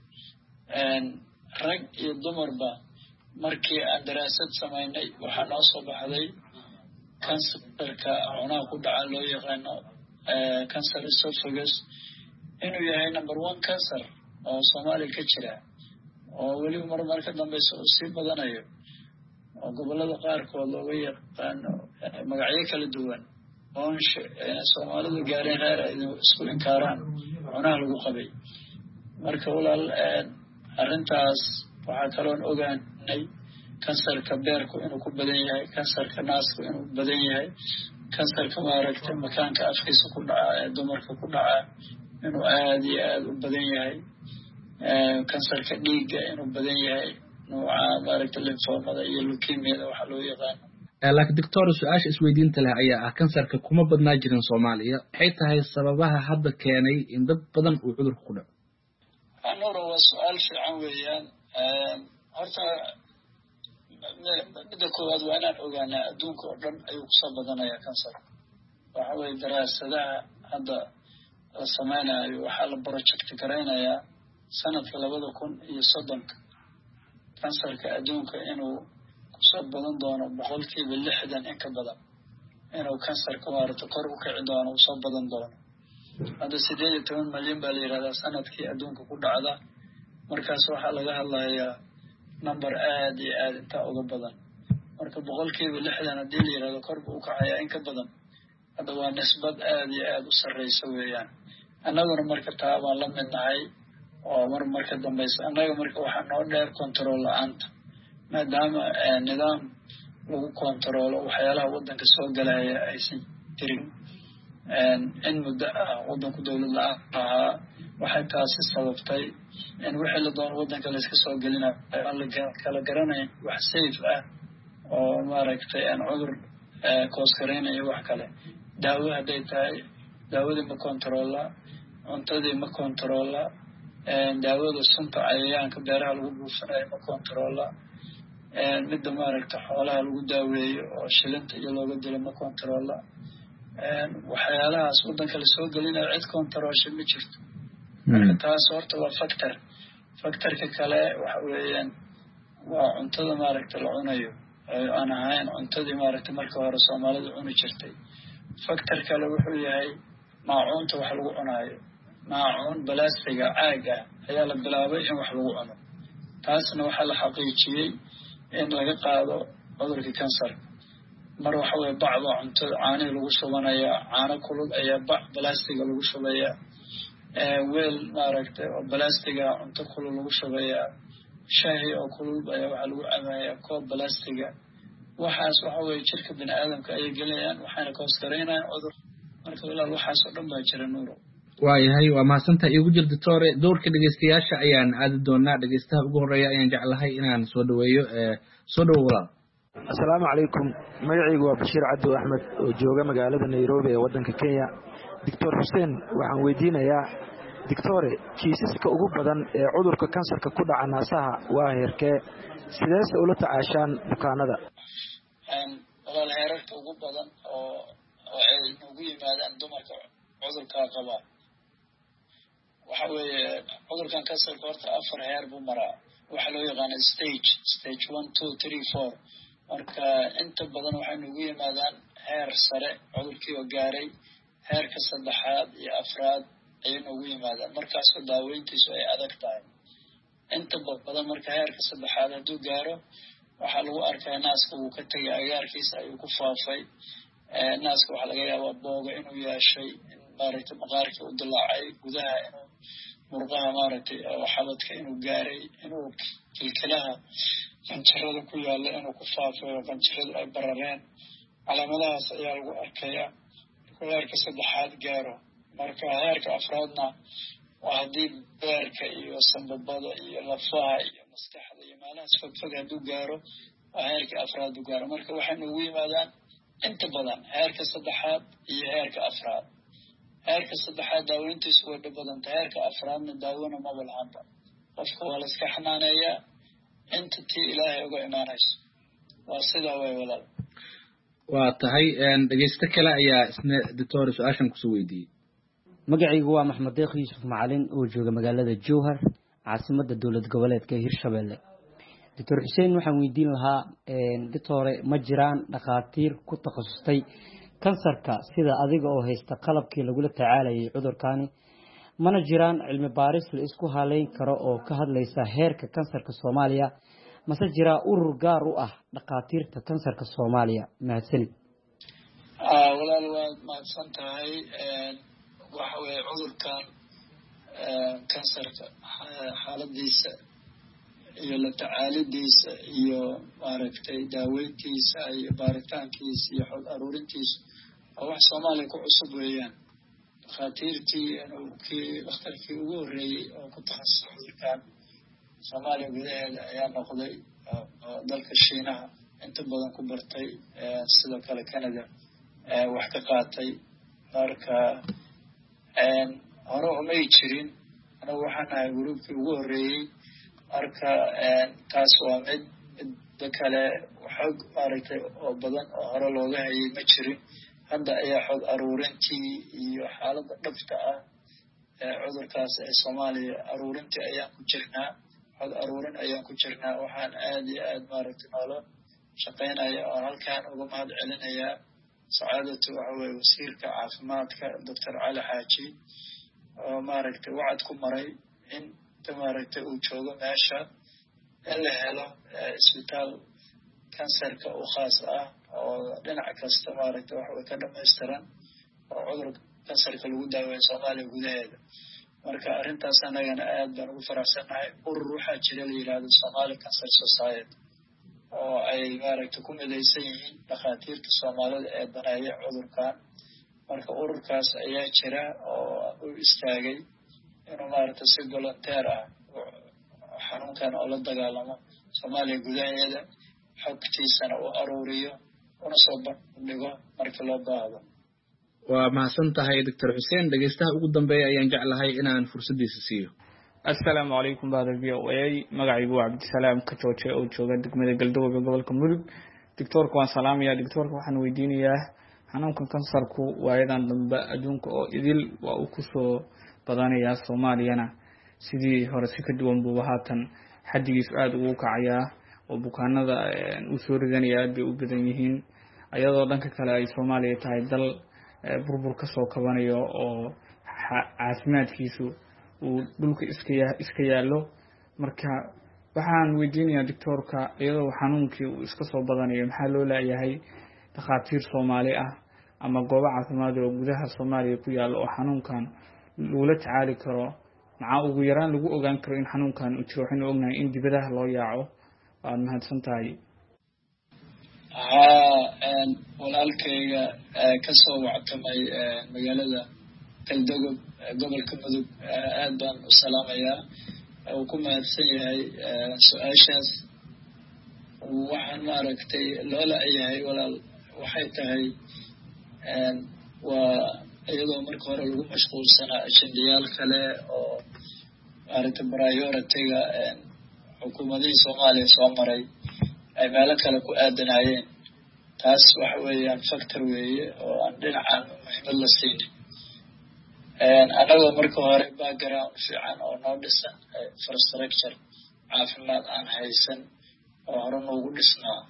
rag iyo dumarba markii aan daraasad samaynay waxaa noo soo baxday kansarka cunaha ku dhaca loo yaqaano cancer esophagus inuu yahay number 1 kansar oo Soomaaliya ka jira oo weliba marka dambeysa uu sii badanayo oo gobolada qaarkood looga yaqaano magacyo kala duwan oo Soomaalidu gaareen heer ay isku inkaaraan cunaha lagu qabay. marka walaal arrintaas waxaa kaloon ogaanay kansarka beerku inuu ku badan yahay, kansarka naaska inuu badan yahay, kansarka maaragtay makaanka afkiisa ku dhaca ee dumarka ku dhaca inuu aad iyo aad u badan yahay, kansarka dhiigga inuu badan yahay, nooca maaragtay lymphomada iyo leukemia waxa loo yaqaan. laakiin doctor su'aasha isweydiinta leh ayaa ah kansarka kuma badnaa jirin Soomaaliya waxay tahay sababaha hadda keenay in dad badan uu cudurku ku dhaco. Nuuro waa su'aal fiican weeyaan. horta midda koowaad waa inaan ogaanaa adduunka oo dhan ayuu kusoo badanayaa kansarka. waxa weeye daraasadaha hadda la samaynayo waxaa la project garaynayaa sanadka 2030 kansarka adduunka inuu kusoo badan doono 60% in ka badan inuu kansarka maaragtay kor u kici doono usoo badan doono. hadda 18 milyan baa la yidhahdaa sanadkii adduunka ku dhacda. markaas waxaa laga hadlayaa number aad iyo aad intaa uga badan. marka 60% haddii la yidhahdo kor buu u kacayaa in ka badan. hadda waa nisbad aad iyo aad u sarreysa weeyaan. annaguna marka taa baan la mid nahay oo marka dambeysa annaga marka waxaa noo dheer control la'aanta maadaama nidaam lagu controlo waxyaalaha waddanka soo galaya aysan jirin in muddo ah waddanku dowlad la'aan ahaa. waxay taasi sababtay in wixii la doono waddanka la iska soo gelinayo aan la kala garanayn wax safe ah oo maaragtay aan cudur kooskaraynayo wax kale. daawo hadday tahay daawadii ma controlla, cuntadii ma controla daawada sunta cayayaanka beeraha lagu buufinayo ma controla midda maaragta xoolaha lagu daaweeyo oo shilinta iyo looga dilo ma controla waxyaalahaas waddanka lasoo gelinayo cid controlsha ma jirto marka taas horta waa factorka kale waxa weeyaan waa cuntada maaragta la cunayo aan ahayn cuntadii maaragta marka hore soomaalida cuni jirtay factor kale wuxuu yahay maacuunta wax lagu cunaayo maacuun balaastiga caaga ayaa la bilaabay in wax lagu cuno taasna waxaa la xaqiijiyey in laga qaado cudurka kansarka mar waxa weye bacda cuntada caanihi lagu shubanayaa caano kulul ayaa bac balaastiga lagu shubayaa weel maaragtay oo balaastiga cunto kulul lagu shubayaa shaahi oo kulul ayaa waxaa lagu cabayaa koob balaastiga waxaas waxa weye jirka bini aadamka ayay gelayaan waxayna ka hoosgaraynayaan cudur marka walaal waxaas oo dhan baa jira nuuro waayahay waa mahadsantahay igu jir doctore dowrka dhegeystayaasha ayaan aadi doonaa dhegeystaha ugu horeeya ayaan jeclahay inaan soo dhaweeyo soo dhawo walaal assalaamu calaykum magacaygu waa bashiir cabdi axmed oo jooga magaalada nairobi ee waddanka kenya doctor xuseen waxaan weydiinayaa doctore kiisaska ugu badan ee cudurka kansarka ku dhaca naasaha waa heerkee sideese ula tacaashaan bukaanada walaal heerarka ugu badan oo ay ugu yimaadaan dumarka cudurkaa qabaa waxa weeye cudurkan kansarka horta 4 heer buu maraa waxaa loo yaqaana stage 1 2 3 4 marka inta badan waxay ugu yimaadaan heer sare cudurkii oo gaaray heerka 3aad iyo 4aad ayay ugu yimaadaan markaasoo daaweyntiisu ay adag tahay inta badan marka heerka 3aad hadduu gaaro waxaa lagu arkaa naaska uu ka tegay agaarkiisa ayuu ku faafay naaska waxaa laga yaabaa booga inuu yeeshay maaragtay maqaarkii u dilaacay gudaha inuu murqaha maaragtay xabadka inuu gaaray inuu kilkilaha qanjirada ku yaalla inuu ku faafay oo qanjiradu ay barareen calaamadahaas ayaa lagu arkayaa markuu heerka 3aad gaaro marka heerka 4aadna waa haddii beerka iyo sanbabada iyo lafaha iyo maskaxda iyo meelahaas fogfog hadduu gaaro waa heerka 4aad u gaaro marka waxayna ugu yimaadaan inta badan heerka 3aad iyo heerka 4aad heerka 3aad daaweyntiisu way dhib badan tahay heerka 4aadna daawona maba lahanba qofka waa la iska xanaaneeyaa inta tii ilaahay uga imaanayso waa sidaa way walaal waa tahay dhegeysto kale ayaa isna doctor su-aashan kusoo weydiiyey magacaygu waa maxmed deeq yuusuf macalin oo jooga magaalada jowhar caasimadda dowlad goboleedka hirshabelle doctor xuseen waxaan weydiin lahaa doctore ma jiraan dhakhaatiir ku takhasustay kansarka sida adiga oo haysta qalabkii lagula tacaalayay cudurkani mana jiraan cilmi baaris la isku haleyn karo oo ka hadlaysa heerka kansarka Soomaaliya mase jiraa urur gaar u ah dhakhaatiirta kansarka Soomaaliya mahadsanid walaal waad mahadsan tahay waxa weeye cudurkan kansarka xaaladiisa iyo la tacaalidiisa iyo maaragtay daaweyntiisa iyo baaritaankiisa iyo xog aruurintiisa waa wax Soomaaliya ku cusub weeyaan dhakhaatiirtii dhakhtarkii ugu horreeyey oo ku takhasusay cudurkan Soomaaliya gudaheeda ayaa noqday dalka Shiinaha inta badan ku bartay sidoo kale Canada wax ka qaatay marka hore umay jirin anagu waxaan ahay gruubkii ugu horreeyey marka taas waa midda kale xog maaragtay oo badan oo hore looga hayay ma jirin hadda ayaa xog aruurintii iyo xaaladda dhabta ah cudurkaas ee Soomaaliya aruurintii ayaan ku jirnaa xog aruurin ayaan ku jirnaa waxaan aad iyo aad maaragtay noola shaqaynaya oo halkaan uga mahad celinayaa sacaadatu waxa weeye wasiirka caafimaadka Dr. Cali Xaaji oo maaragtay wacad ku maray in maaragtay uu joogo meesha in la helo isbitaal kansarka u khaas ah oo dhinac kasta maaragtay wax way ka dhammaystiran oo cudurka kansarka lagu daaweeyo Soomaaliya gudaheeda marka arrintaas anagana aad baan ugu faraxsanahay urur waxaa jira la yiraahdo Somali Cancer Society oo ay maaragtay ku midaysan yihiin dhakhaatiirta Soomaalida ee daneeya cudurkan marka ururkaas ayaa jira oo u istaagay inuu maaragtay si volunteer ah xanuunkan oo la dagaalamo Soomaaliya gudaheeda xogtiisana u aruuriyo una soo bandhigo marka loo baahdo waa mahadsan tahay Dr. Xuseen dhageystaha ugu dambeeya ayaan jeclahay inaan fursadiisa siiyo. Assalaamu calaykum baada VOA magacaygu waa Cabdisalaam ka jooje oo jooga degmada Galdoga gobolka Mudug. Doctorka waan salaamayaa. Doctorka waxaan weydiinayaa xanuunkan kansarku waayadan dambe adduunka oo idil waa uu ku soo badanayaa Soomaaliyana sidii hore si ka duwan buu haatan xaddigiisu aad ugu kacayaa oo bukaanada u soo ridanaya aad bay u badan yihiin ayadoo dhanka kale ay Soomaaliya tahay dal burbur ka soo kabanayo oo caafimaadkiisu uu dhulka iska yaalo marka waxaan weydiinayaa doctorka iyadoo xanuunkii uu iska soo badanayo maxaa loo leeyahay dhakhaatiir Soomaali ah ama goobo caafimaad oo gudaha Soomaaliya ku yaalo oo xanuunkan loola tacaali karo maxaa ugu yaraan lagu ogaan karo in xanuunkan uu jiro waxaan ognahay in dibadaha loo yaaco waad mahadsan tahay walaalkayga ka soo wactamay magaalada Galdogo gobolka Mudug aad baan u salaamayaa oo ku mahadsan yahay su'aashaas waxaan maaragtay loola yahay walaal waxay tahay waa iyadoo marka hore lagu mashquulsanaa ajendayaal kale oo maaragtay priority-ga xukuumadihii Soomaaliya soo maray ay meelo kale ku aadanayeen taas waxa weeyaan factor weeye oo aan dhinacan muhiimad la siinin anagoo marka hore background fiican oo noo dhisan infrastructure caafimaad aan haysan oo hore noogu dhisnaa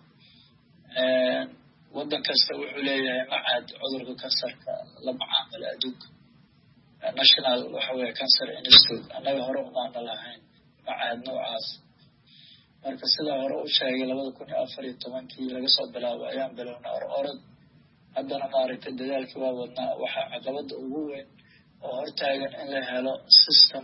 waddan kasta wuxuu leeyahay macad cudurka kansarka la macaamilo adduunka national waxa weeye cancer institute annaga hore umaana lahayn macad noocaas marka sidaa hore u sheegay 2014 laga soo bilaabo ayaan bilownaa orod haddana maaragtay dadaalkii waa wadnaa waxaa caqabada ugu weyn oo hortaagan in la helo system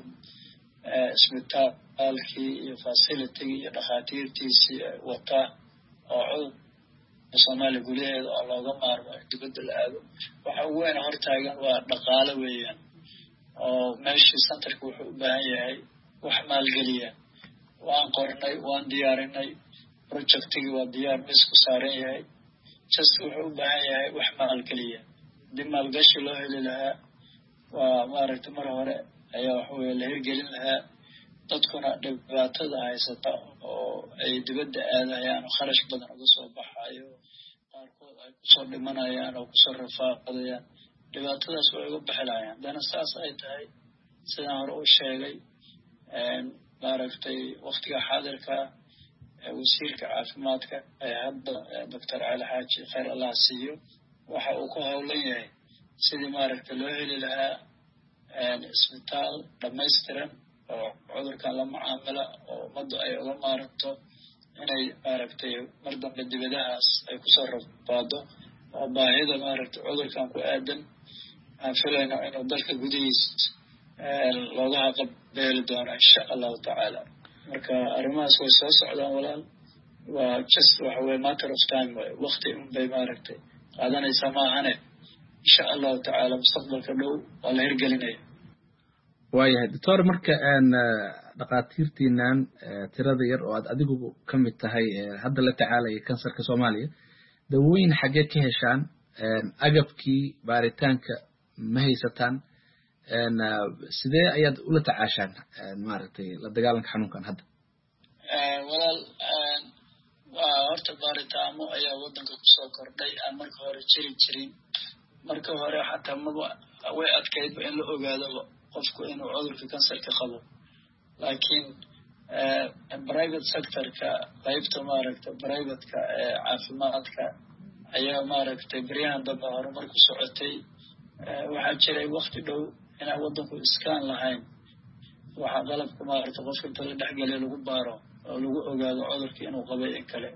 isbitaalkii iyo facilitygii iyo dhakhaatiirtiisii wata oo cudurka Soomaaliya gudaheeda oo looga maarmo dibadda la aado waxa ugu weyn hortaagan waa dhaqaale weeyaan oo meeshii centerka wuxuu u baahan yahay wax maalgeliya waan qornay waan diyaarinay projectigi waa diyaar mis ku saaran yahay just wuxuu u baahan yahay wax maalgeliya dib maalgashi loo heli lahaa waa maaragtay mar hore ayaa waxa weeye la hirgelin lahaa dadkuna dhibaatada haysata oo ay dibadda aadayaan kharash badan uga soo baxayo qaarkood ay kusoo dhimanayaan oo kusoo rafaaqadayaan dhibaatadaas way uga bixi lahayaan dana saas ay tahay sidaan hore u sheegay maaragtay waqtiga xaadirka wasiirka caafimaadka ee hadda Dr. Cali Xaaji khayr Allah siiyo waxa uu ku howlan yahay sidii maaragtay loo heli lahaa isbitaal dhammaystiran oo cudurkan la macaamila oo ummaddu ay uga maaranto inay maaragtay mar dambe dibadahaas ay kusoo rafaado oo baahida maaragtay cudurkan ku aadan aan filayno inuu dalka gudihiisa looga qabeeli doono insha allahu tacaala marka arrimahaas way soo socdaan walaal waa just waxa weeye matter of time waqti unbay maaragtay qaadanaysaa maahane insha allahu tacaala mustaqbalka dhow waa la hirgelinaya waayahay doctor marka dhakhaatiirtiinan tirada yar oo aad adigu ka mid tahay hadda la tacaalaya kansarka Soomaaliya dawooyin xagee ka heshaan agabkii baaritaanka ma haysataan sidee ayaad ula tacaashaan maaragtay la dagaalanka xanuunkan hadda walaal waa horta baaritaamo ayaa waddanka kusoo kordhay aan marka hore jirin marka hore xataa maba way adkaydba in la ogaado qofku inuu cudurka kansarka qabo laakiin private sectorka qaybta maaragtay privateka caafimaadka ayaa maaragtay baryahan dambe horumar ku socotay waxaa jiray waqti dhow inaan waddanku iskaan lahayn waxaa qalabka maaragtay qofka inta la dhexgeliya lagu baaro oo lagu ogaado cudurka inuu qabay in kale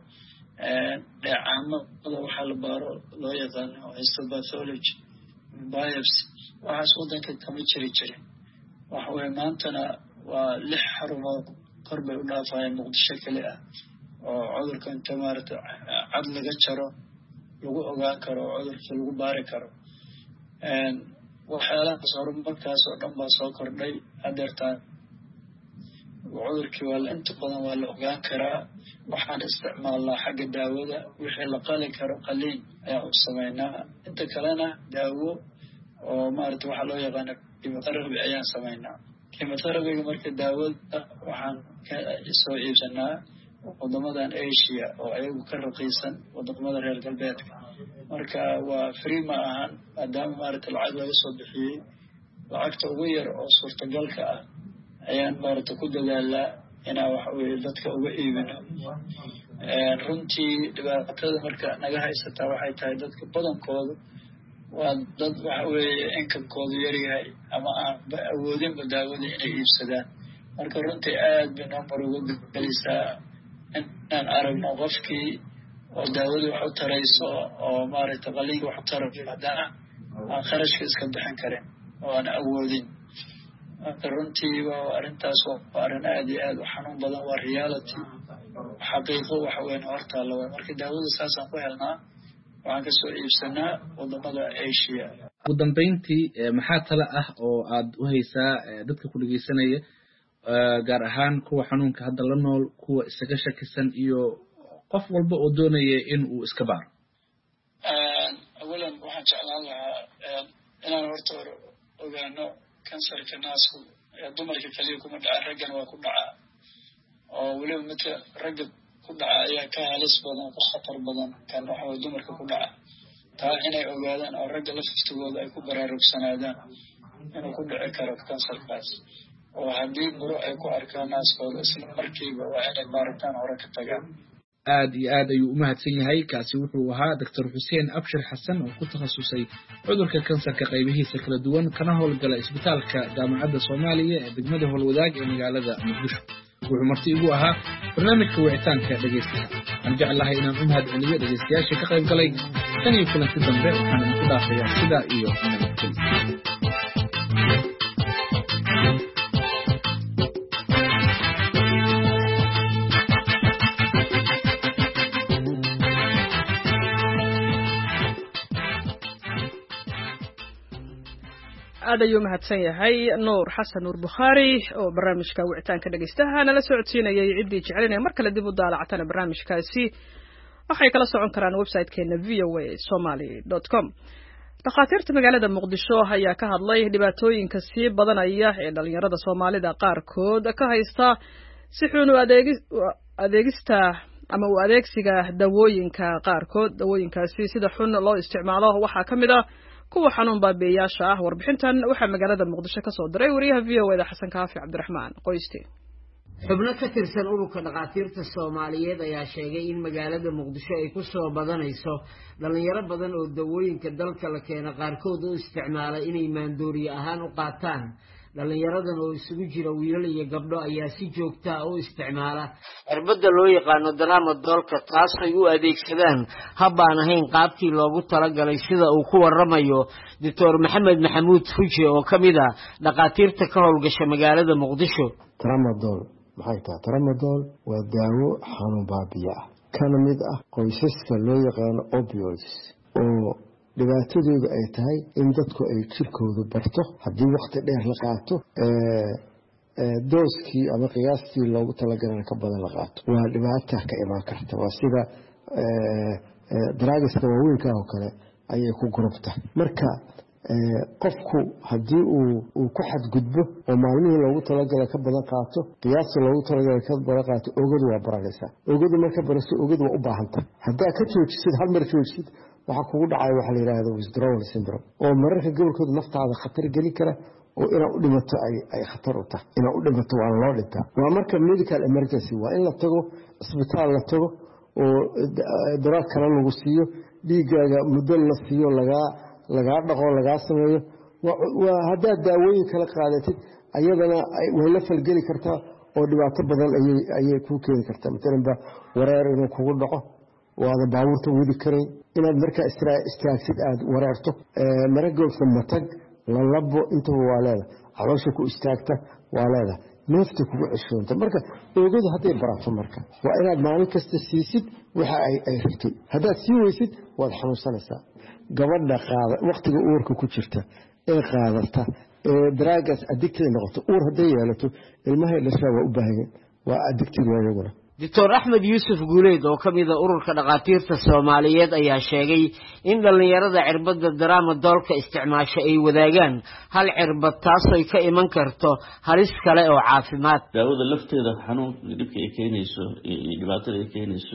dheecaamada waxaa la baaro loo yaqaano histopathology biopsy waxaas waddanka kama jirin waxa weeye maantana waa 6 xarumood kor bay u dhaafayaan muqdisho kale ah oo cudurka inta maaragtay cad laga jaro lagu ogaan karo oo cudurka lagu baari karo waxyaalahaas horumarkaas oo dhan baa soo kordhay hadeertaan cudurkii waa inta badan waa la ogaan karaa waxaan isticmaalnaa xagga daawada wixii la qali karo qaliin ayaan u samaynaa inta kalena daawo oo maaragtay waxaa loo yaqaana chemotherapy ayaan samaynaa. Chemotherapyga marka daawada waxaan ka soo iibsanaa wadamadan Asia oo ayagu ka raqiisan wadamada reer galbeedka. Marka waa free ma ahan, maadaama maaragtay lacag laga soo bixiyey. lacagta ugu yar oo suurtagalka ah ayaan maaragtay ku dadaalaa inaan waxa weeye dadka uga iibino. Runtii dhibaatada marka naga haysataa waxay tahay dadka badankoodu waa dad waxa weeye inkamkoodu yaryahay ama aan awoodinba daawada inay iibsadaan. Marka runtii aad bay noo murugo gelisaa inaan aragno qofkii oo daawada wax u tarayso oo maaragtay qaliinka wax u tarayo haddana aan kharashka iska bixin karin oo aan awoodin. Marka runtii waa arrintaas waa arrin aad iyo aad u xanuun badan, waa reality xaqiiqo waxa weyn hortaalla waay. Marka daawada saasaan ku helnaa, waxaan ka soo iibsanaa wadamada Asia. ugu dambeyntii maxaa tala ah oo aad u haysaa dadka ku dhageysanaya gaar ahaan kuwa xanuunka hadda la nool, kuwa isaga shakisan iyo qof walba oo doonaya in uu iska baaro? awalan waxaan jeclaan lahaa inaan horta ogaano kansarka naasku dumarka kaliya kuma dhaca, raggana waa ku dhacaa, oo weliba midka ragga ku dhaca ayaa ka halis badan, ka khatar badan kan waxa way dumarka ku dhaca. taa inay ogaadaan oo ragga laftigooda ay ku baraarugsanaadaan inuu ku dhici karo kansarkaas, oo haddii buro ay ku arkaan naaskooda isla markiiba waa inay baaritaan hore ka tagaan. aad iyo aad ayuu u mahadsan yahay. kaasi wuxuu ahaa Dr. Xuseen Abshir Xasan oo ku takhasusay cudurka kansarka qaybihiisa kala duwan, kana howlgala isbitaalka jaamacadda Soomaaliya ee degmada Howlwadaag ee magaalada Muqdisho. wuxuu marti igu ahaa barnaamijka wicitaanka dhegeystaha. waxaan jeclahay inaan u mahadceliyo dhegeystayaasha ka qayb galay. tan iyo kulanti dambe waxaan idinku dhaafayaa sidaa iyo nabadgelyo. aad ayuu mahadsan yahay nuur xasan nuur bukhaari oo barnaamijka wicitaanka dhegeystaha nala socodsiinayay. ciddii jeclinaya mar kale dib u daalacatana barnaamijkaasi waxay kala socon karaan website-keena voasomali.com. dhakhaatiirta magaalada muqdisho ayaa ka hadlay dhibaatooyinka sii badanaya ee dhalinyarada soomaalida qaarkood ka haysta si xun u adeegista ama u adeegsiga dawooyinka qaarkood. dawooyinkaasi sida xun loo isticmaalo waxaa ka mid ah kuwa xanuun baabi'iyaasha ah. warbixintan waxaa magaalada muqdisho ka soo diray wariyaha VOA xasan kaafi cabdiraxmaan qoyste. xubno ka tirsan ururka dhakhaatiirta Soomaaliyeed ayaa sheegay in magaalada muqdisho ay ku soo badanayso dhalinyaro badan oo dawooyinka dalka la keena qaarkood u isticmaala inay maandooriye ahaan u qaataan. dhalinyaradan oo isugu jira wiilal iyo gabdho ayaa si joogta ah u isticmaala cirbada loo yaqaano Tramadolka, taas ay u adeegsadaan hab aan ahayn qaabkii loogu talagalay, sida uu ku waramayo Dr. Maxamed Maxamuud Fuje oo kamid ah dhakhaatiirta ka howlgasha magaalada Muqdisho. Tramadol maxay tahay? Tramadol waa daawo xanuun baabi'iye ah, kana mid ah qoysaska loo yaqaano opioids, oo dhibaatadoodu ay tahay in dadku ay jirkoodu barto haddii waqti dheer la qaato dooskii ama qiyaastii loogu talagalay ka badan la qaato. waa dhibaata ka imaan karta, waa sida daraagiska waaweynka oo kale ayay ku gurubta. marka qofku haddii uu ku xadgudbo oo maalmihii loogu talagalay ka badan qaato, qiyaastii loogu talagalay ka badan qaato, oogadu waa baranaysaa. oogadu marka baraso, oogadu waa u baahanta. haddaa ka joojisid, hal mar joojisid, waxa kugu dhacay waxa la yiraahdo withdrawal syndrome, oo mararka gobolkooda naftaada khatar gelin kara, oo inaad u dhimato ay khatar u tahay. inaad u dhimato waa loo dhintaa. waa marka medical emergency, waa in la tago isbitaal, la tago oo daraag kale lagu siiyo, dhiigaaga muddo la siiyo, lagaa dhaqo, lagaa sameeyo. waa haddaad daawooyin kala qaadatid ayadana way la falgeli kartaa oo dhibaato badan ayay kuu keeni kartaa. maalanba wareer inuu kugu dhaco, waada baabuurta wadi karayn, inaad markaa istaagsid aad wareerto, maragoogsa matag, lalabo, intaba waa leeda. caloosha ku istaagta waa leeda, neefta kugu ceshoonta. marka oogadu hadday barato, marka waa inaad maalin kasta siisid waxa ay rabtay. haddaad sii weysid waad xanuunsanaysaa. gabadha waqtiga uurka ku jirta ee qaadata daraagas addicted noqoto, uur hadday yeelato ilmahay dhashaa waa u baahan, waa addicted iyaguna. Dr. Axmed Yuusuf Guuleed oo ka mid ah ururka dhaqaatiirta Soomaaliyeed ayaa sheegay in dhalinyarada cirbada Tramadolka isticmaasho ay wadaagaan hal cirbad taasoo ka iman karto halis kale oo caafimaad. daawada lafteeda xanuunka dhibka ay keenayso iyo dhibaatada ay keenayso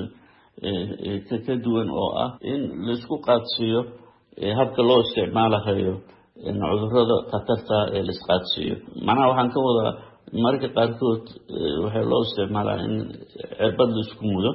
ka duwan oo ah in la isku qaadsiyo habka loo isticmaalayo cudurrada khatarta ee la isqaadsiyo. macnaha waxaan ka wadaa marka qaarkood waxay loo isticmaalaa in cirbad la isku mudo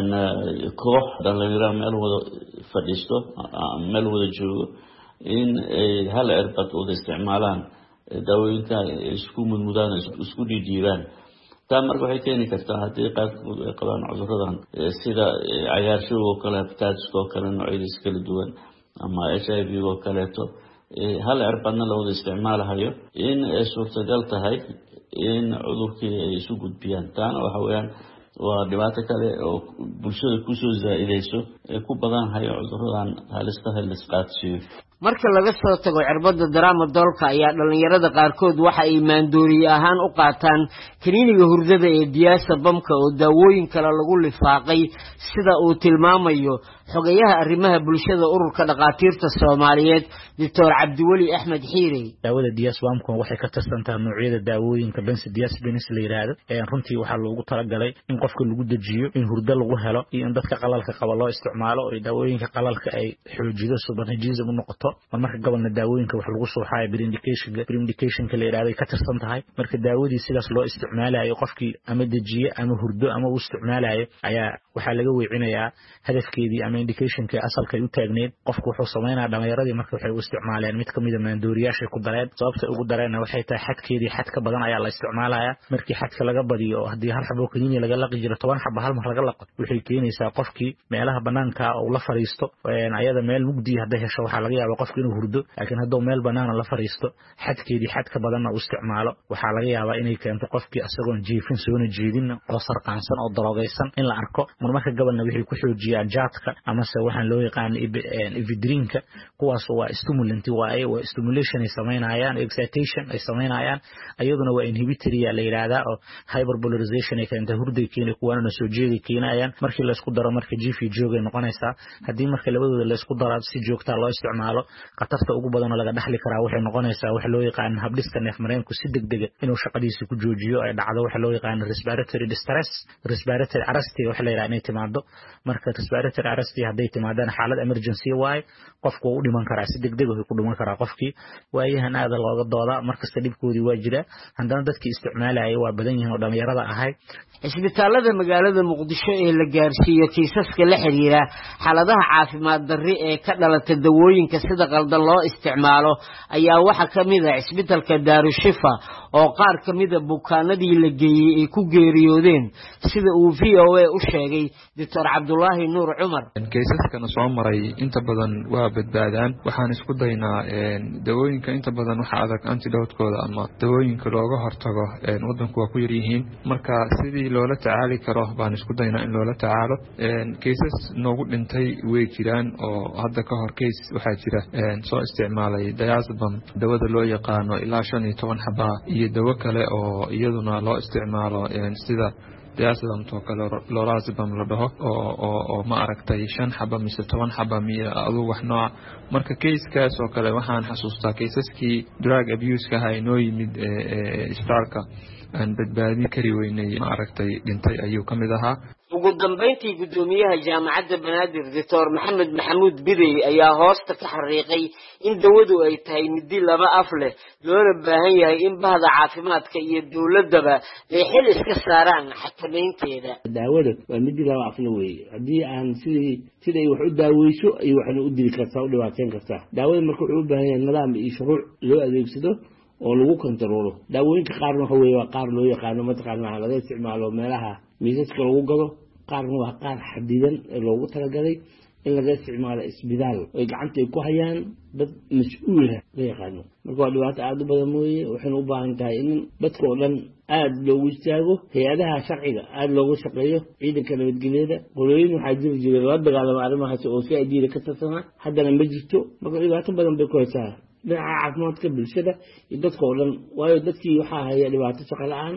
koox dhalinyaro meel wada fadhiisto meel wada joogo in hal cirbad wada isticmaalaan daawooyinka isku mudmudaan isku dhiidhiibaan. taa marka waxay keeni kartaa haddii qaarkood ay qabaan cudurradan sida cagaarshowga oo kale, hepatitis oo kale noocyadiisa kala duwan, ama HIV oo kaleeto hal cirbadna la wada isticmaalayo in ay suurtagal tahay in cudurkii ay isu gudbiyaan. taana waxa weeyaan waa dhibaato kale oo bulshada kusoo zaa'idayso ee ku badan hayo cudurradan halista la isqaadsiyo. marka laga soo tago cirbada Tramadolka ayaa dhalinyarada qaarkood waxa ay maandooriye ahaan u qaataan kiniiniga hurdada ee diazepamka oo daawooyin kale lagu lifaaqay sida uu tilmaamayo xogayaha arrimaha bulshada ururka dhaqaatiirta Soomaaliyeed Dr. Cabdiwali Axmed Xiiri. daawada diazepamka waxay ka tirsantaa noocyada daawooyinka benzodiazepines la yiraahdo runtii waxaa loogu talagalay in qofka lagu dejiyo, in hurdo lagu helo, iyo in dadka qalalka qaba loo isticmaalo oo daawooyinka qalalka ay xoojido subarnajiism u noqoto. marka gobolna daawooyinka wax lagu soo xaay pre-indication la yiraahdo ka tirsan tahay. marka daawadii sidaas loo isticmaalayo qofkii ama dejiye ama hurdo ama uu isticmaalayo ayaa waxa laga weecinayaa hadafkeedii ama indicationka asalka ay u taagneed. qofku wuxuu sameeynaa dhalinyaradii marka waxay u isticmaaleen mid kamid ah maandooriyaasha ku dareen. sababta ugu dareena waxay tahay xadkeedii xad ka badan ayaa la isticmaalayaa. markii xadka laga badiyo hadii hal xabo kaniini laga laqi jiro 10 xabo hal mar laga laqo waxay keenaysaa qofkii meelaha banaanka oo la fariisto ayada meel mugdi haday hesho waxa laga yaabaa qofkii inuu hurdo, laakiin haddii meel banaan la fariisto xadkeedii xad ka badan uu isticmaalo waxa laga yaabaa inay keento qofkii asagoon jiifin soona jeedin oo sarqaansan oo daroogaysan in la arko. marka gobolna wixii ku xoojiyaan jaadka ama se waxaan loo yaqaan ephedrinka, kuwaas waa stimulant waa stimulation ay sameynayaan, excitation ay sameynayaan, ayaduna waa inhibitory la yiraahdaa oo hyperpolarization ay keento hurday keenay kuwana soo jeedi keenayaan. markii la isku daro marka jiif iyo joog ay noqonaysaa. haddii marka labadooda la isku daro si joogta loo isticmaalo qatarta ugu badan laga dhaxli karaa waxay noqonaysaa wax loo yaqaan habdhiska neefmareenku si degdeg ah inuu shaqadiisa ku joojiyo ay dhacdo wax loo yaqaan respiratory distress, respiratory arrest wax la yiraahdo inay timaado. marka respiratory arrest haday timaadana xaalad emergency waay qofku uu dhiman karaa si degdeg ah ku dhiman karaa qofkii. waayahan aad looga dooda markasta dhibkoodii waa jira, haddana dadkii isticmaalaya waa badan yihiin oo dhalinyarada ahay. isbitaalada magaalada Muqdisho ee la gaarsiiyo kiisaska la xiriira xaaladaha caafimaad darri ee ka dhalata dawooyinka sida qaldan loo isticmaalo ayaa waxa kamid ah isbitaalka Daarushifa oo qaar kamid ah bukaanadii la geeyay ay ku geeriyoodeen sida uu VOA u sheegay Dr. Cabdullaahi Nuur Cumar. kiisaskana soo maray inta badan waa badbaadaan. waxaan isku daynaa dawooyinka inta badan waxa adag antidote-kooda ama dawooyinka looga hortago wadanku waa ku yar yihiin. marka sidii loola tacaali karo baan isku daynaa in loola tacaalo. kiisas noogu dhintay way jiraan oo hadda ka hor case waxaa jira soo isticmaalay diazepam dawada loo yaqaano ilaa 15 xaba iyo dawo kale oo iyaduna loo isticmaalo sida diazepam to kale lorazepam la dhaho oo ma aragtay 5 xaba mise 10 xaba miya adu wax nooc. marka case-kaas oo kale waxaan xasuustaa caseski drug abuse ka inoo yimid isbitaalka aan badbaadin kari weynay ma aragtay dhintay ayuu kamid ahaa. ugu dambeyntii gudoomiyaha jaamacadda Banaadir Dr. Maxamed Maxamuud Bidey ayaa hoosta ka xariiqay in dawadu ay tahay mid laba af leh loona baahan yahay in bahda caafimaadka iyo dawladaba ay xil iska saaraan xakameynteeda. daawada waa mid laba af leh weey, haddii aan sidii wax u daaweyso ay waxna u dili kartaa u dhibaateyn kartaa. daawada marka wuxuu u baahan yahay nidaam iyo shuruuc loo adeegsado oo lagu kontaroolo. daawooyinka qaarna waxa weeye waa qaar loo yaqaano mataqaanaa laga isticmaalo meelaha miisaska lagu gado, qaarna waa qaar xadidan ee loogu talagalay in laga isticmaalo isbitaal ay gacanta ku hayaan dad mas'uul ah la yaqaano. marka waa dhibaato aad u badan mooye, waxayna u baahan tahay in dadka oo dhan aad loogu istaago, hay'adaha sharciga aad loogu shaqeeyo, ciidanka nabadgelyada qolooyin waxaa jira la dagaalama arrimahaas oo si adiida ka tirsan haddana ma jirto. marka dhibaato badan bay ku haysaa dhinaca caafimaadka bulshada iyo dadka oo dhan, waayo dadkii waxaa haya dhibaato shaqo la'aan,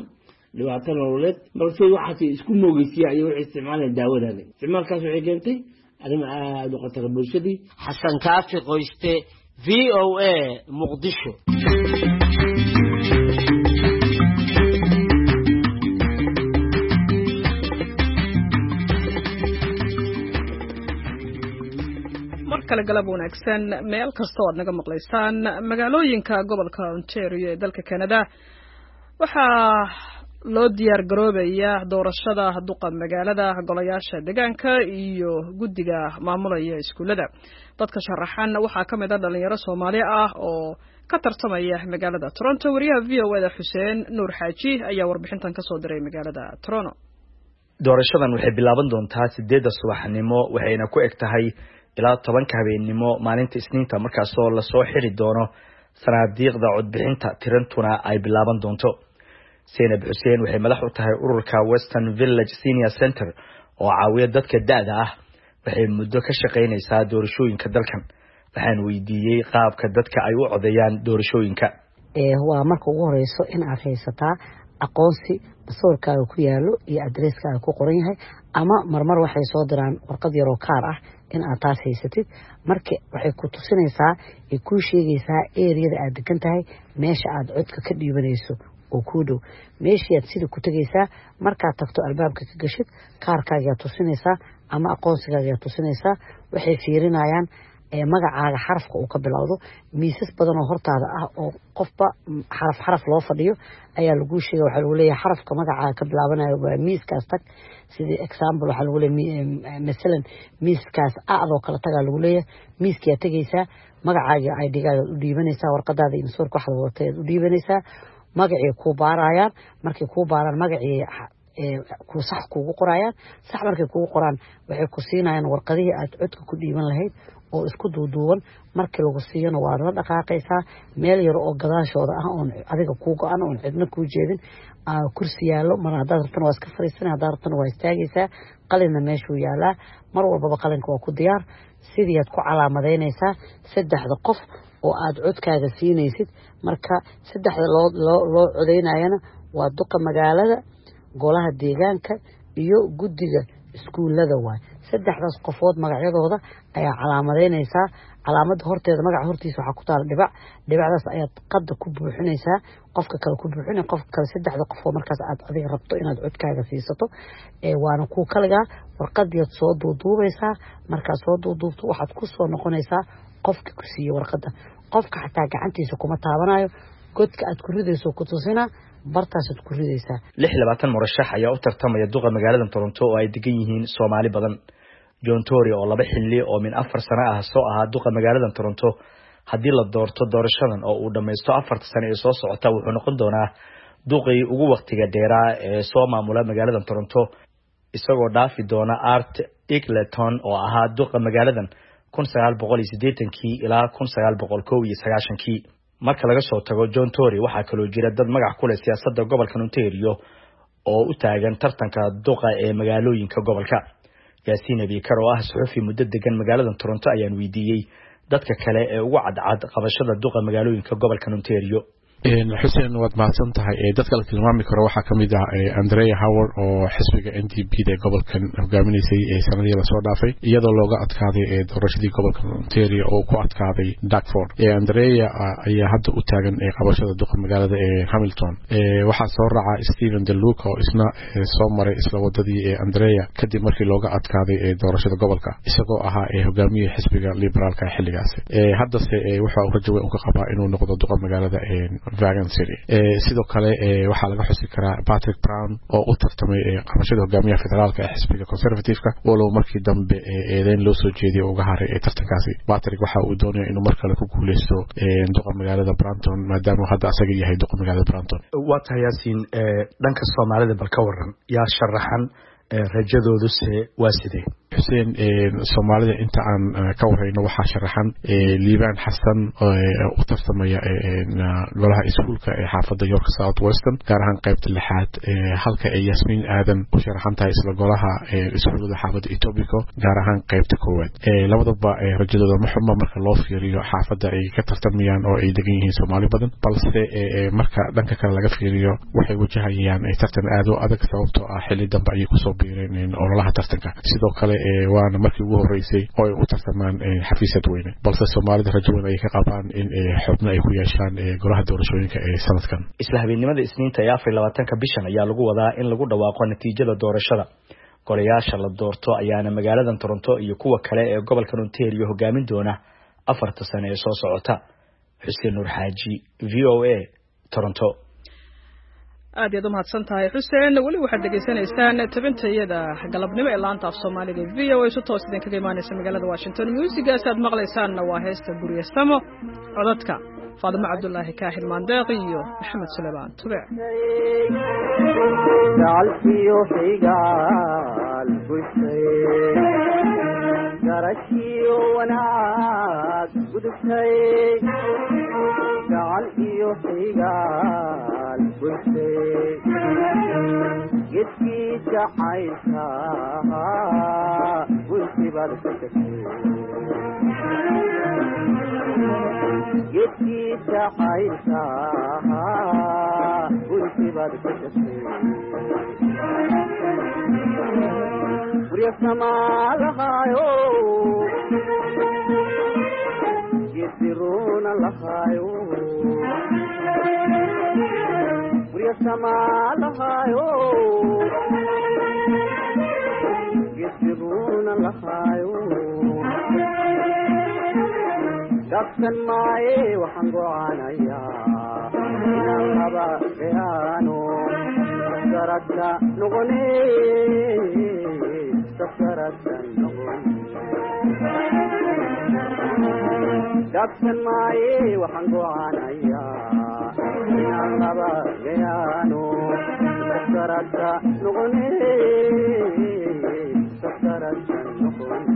dhibaato nololeed balse waxaas isku moogeysiya ayay waxay isticmaalayaan daawadani isticmaalkaas waxay keentay arrin aad u khatar bulshadii. xasan kaafi qoyste VOA muqdisho. kala galab wanaagsan meel kasta oo aad naga maqlaysaan magaalooyinka gobolka Ontario ee dalka Canada waxaa loo diyaar garoobaya doorashada duqa magaalada golayaasha deegaanka iyo guddiga maamulaya iskuulada dadka sharaxan waxaa kamid ah dhalinyaro Soomaali ah oo ka tartamaya magaalada Toronto wariyaha VOA Xuseen Nuur Xaaji ayaa warbixintan ka soo diray magaalada Toronto. doorashadan waxay bilaaban doontaa 8 subaxnimo waxayna ku eg tahay ilaa 10 habeenimo maalinta Isniinta markaas oo la soo xiri doono sanaadiiqda codbixinta tirantuna ay bilaaban doonto. Seenab Xuseen waxay madax u tahay ururka Western Village Senior Center oo caawiya dadka da'da ah waxay muddo ka shaqeynaysaa doorashooyinka dalkan. Waxaan weydiiyay qaabka dadka ay u codeeyaan doorashooyinka. waa marka ugu horeyso in aad haysataa aqoonsi basuurkaaga ku yaalo iyo adresskaaga ku qoran yahay ama marmar waxay soo diraan warqad yar oo kaar ah in aad taas haysatid marka waxay ku tusinaysaa ee ku sheegaysaa area aad degan tahay meesha aad codka ka dhiibanayso oo ku dhow meeshii aad sida ku tagaysaa markaad tagto albaabka ka gashid kaarkaaga tusinaysaa ama aqoonsigaaga tusinaysaa waxay fiirinayaan magacaaga xarafka uu ka bilowdo miisas badan oo hortaada ah oo qofba xaraf loo fadhiyo ayaa lagu sheegay waxa lagu leeyahay xarafka magacaaga ka bilaabanayo waa miiskaas tag sidii example waxa lagu leeyahay misalan miiskaas aad oo kala tagaa lagu leeyahay miiskiya tagaysaa magacaaga ID-gaaga u dhiibanaysaa warqadaada iyo sawirka waxa lagu watay u dhiibanaysaa magacii ku baarayaan markii ku baaraan magacii ku sax kugu qorayaan sax markay kugu qoraan waxay ku siinayaan warqadihii aad codka ku dhiiban lahayd oo isku duuduuban markii lagu siiyana waa la dhaqaaqaysaa meel yar oo gadaashooda ah oo adiga ku go'an oo cidna ku jeedin kursi yaalo mar hadaad rabtana waa iska fariisanaysaa hadaad rabtana waa istaagaysaa qalinna meeshuu yaalaa mar walbaba qalinka waa ku diyaar sidii aad ku calaamadaynaysaa saddexda qof oo aad codkaaga siinaysid marka saddexda loo codeynayana waa duqa magaalada golaha deegaanka iyo guddiga iskuulada waay saddexdaas qofood magacyadooda ayaa calaamadaynaysaa calaamada horteeda magaca hortiisa waxa ku taal dhibacdaas ayaad qadda ku buuxinaysaa qofka kale ku buuxinay qofka kale saddexda qof oo markaas aad adiga rabto inaad codkaaga siisato waana ku kaliga warqadiyaad soo duuduubaysaa markaad soo duuduubto waxaad ku soo noqonaysaa qofka ku siiyay warqada qofka xataa gacantiisa kuma taabanayo godka aad ku ridayso ku tusina bartaasad ku ridaysaa 26 murashax ayaa u tartamaya duqa magaalada Toronto oo ay degan yihiin Soomaali badan. John Tory oo laba xilli oo min 4 sano ah soo ahaa duqa magaalada Toronto haddii la doorto doorashadan oo uu dhameysto 4 sano ee soo socota wuxuu noqon doonaa duqii ugu waqtiga dheeraa ee soo maamula magaalada Toronto isagoo dhaafi doona Art Eggleton oo ahaa duqa magaaladan 1980 ilaa 1990 marka laga soo tago John Tory waxa kale oo jira dad magac ku leh siyaasadda gobolka Ontario oo u taagan tartanka duqa ee magaalooyinka gobolka. Yaasiin Abikar oo ah suxufi muddo degan magaalada Toronto ayaan weydiiyay dadka kale ee ugu cadcad qabashada duqa magaalooyinka gobolka Ontario. Xuseen waad mahadsan tahay dadka la tilmaami karo waxaa kamid ah Andrea Howard oo xisbiga NDP ee gobolkan hogaaminaysay sanadii la soo dhaafay iyadoo looga adkaaday doorashadii gobolka Ontario oo ku adkaaday Dartford. Andrea ayaa hadda u taagan qabashada duqa magaalada Hamilton. waxaa soo raaca Stephen DeLuca oo isna soo maray isla wadadii Andrea kadib markii looga adkaaday doorashada gobolka isagoo ahaa hogaamiyaha xisbiga liberaalka xilligaas. haddase waxa uu rajo weyn u qabaa inuu noqdo duqa magaalada Vaughan City. sidoo kale waxaa laga xusi karaa Patrick Brown oo u tartamay qabashada hogaamiyaha federaalka ee xisbiga conservative-ka walow markii dambe eedeyn loo soo jeediyay uga haray tartankaasi. Patrick waxa uu doonayaa inuu mar kale ku guuleysto duqa magaalada Brampton maadaama hadda asaga yahay duqa magaalada Brampton. Waa tahay Yaasiin dhanka Soomaalida bal ka waran yaa sharaxan rajadooduse waa sidee xuseen Soomaalida inta aan ka warayno waxa sharaxan Liibaan Xasan oo u tartamaya golaha iskuulka ee xaafadda York South Western gaar ahaan qaybta lixaad halka ay Yasmin Aadan ku sharaxan tahay isla golaha iskuulada xaafadda Etobico gaar ahaan qaybta koowaad labadaba rajadooda ma xuma marka loo fiiriyo xaafadda ay ka tartamayaan oo ay degan yihiin Soomaali badan balse marka dhanka kale laga fiiriyo waxay wajahayaan tartan aad u adag sababtoo ah xilli dambe ay ku soo biireen ololaha tartanka sidoo kale waana markii ugu horeysay oo ay u tartamaan xafiisad weyne balse Soomaalida rajo weyn ay ka qabaan in xubno ay ku yeeshaan golaha doorashooyinka ee sanadkan isla habeenimada Isniinta ee 24 bishan ayaa lagu wadaa in lagu dhawaaqo natiijada doorashada golayaasha la doorto ayaana magaalada Toronto iyo kuwa kale ee gobolka Ontario hogaamin doona 4 sano ee soo socota Xuseen Nur Xaaji VOA Toronto aad iyo mahadsan tahay Xuseen wali waxaad dhageysanaysaan tabintayada galabnimo ee laanta af Soomaaliga VOA soo toos idin kaga imaanaysa magaalada Washington musigaas aad maqlaysaan waa heesta Buryasamo codadka Faadimo Cabdullaahi Kaahin Maandeeq iyo Maxamed Suleymaan Tubeec dalkiyo xigaal bulshay garashiyo wanaag gudubtay dalkiyo xigaal bulshay gedkii jacaylka bulshibad ka tagtay gedkii jacaylka bulshibad ka tagtay buryasamaalahayo gediruna lahayo buryasamaalahayo gediruna lahayo dabsan maaye waxaan go'aanayaa inaan laba dheeraano sasaradka noqone sasaradka noqone dabsan maaye waxaan go'aanayaa inaan laba dheeraano sasaradka noqone sasaradka noqone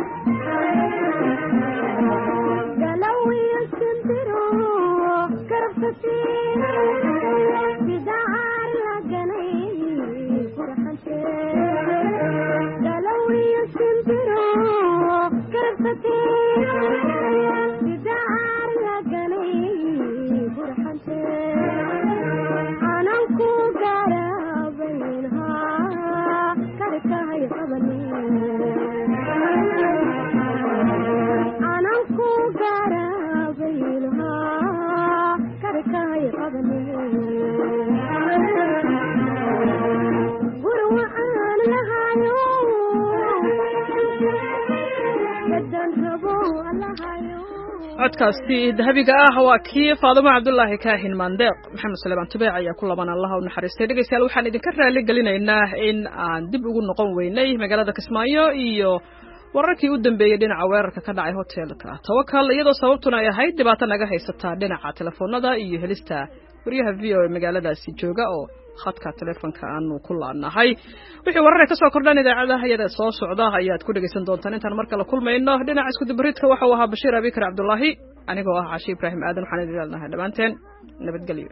codkaasi dahabiga ah waa kii Faadimo Cabdullaahi Kaahin Maandeeq Maxamed Suleymaan Tubeec ayaa ku laban Allah u naxariistay dhageystayaal waxaan idinka raali gelinaynaa in aan dib ugu noqon weynay magaalada Kismaayo iyo wararkii u dambeeyay dhinaca weerarka ka dhacay hoteelka Tawakal iyadoo sababtuna ay ahayd dhibaato naga haysata dhinaca telefoonada iyo helista wariyaha VOA magaaladaasi jooga oo khadka telefoonka aanu ku laanahay wixii warar ka soo kordhan idaacadaha iyada soo socda ayaad ku dhageysan doontaan intaan mar kale kulmayno dhinaca isku dibridka waxa uu ahaa Bashiir Abikar Cabdullaahi anigoo ah Caashi Ibraahim Aadan waxaan idin leeyahay dhamaanteen nabadgelyo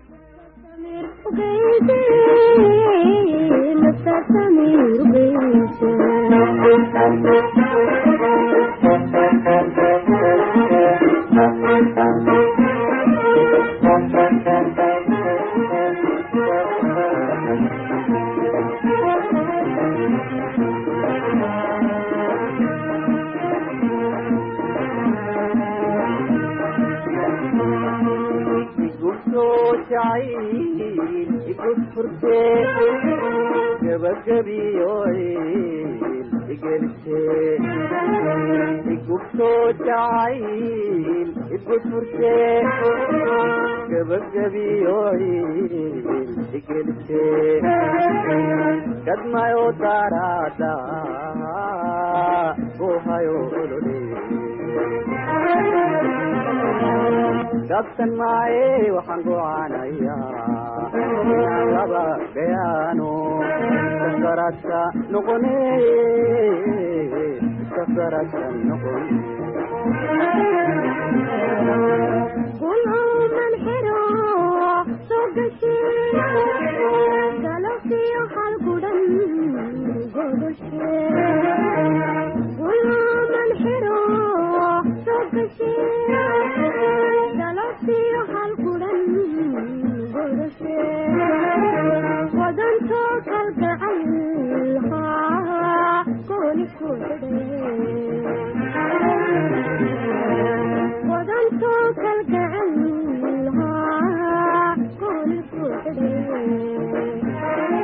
dabsan maaye waxaan go'aanayaa inaan laba beyaano saradka noqone iska saradka noqone قلوباً حرو سوقشي قلبي حرقوداً قدشي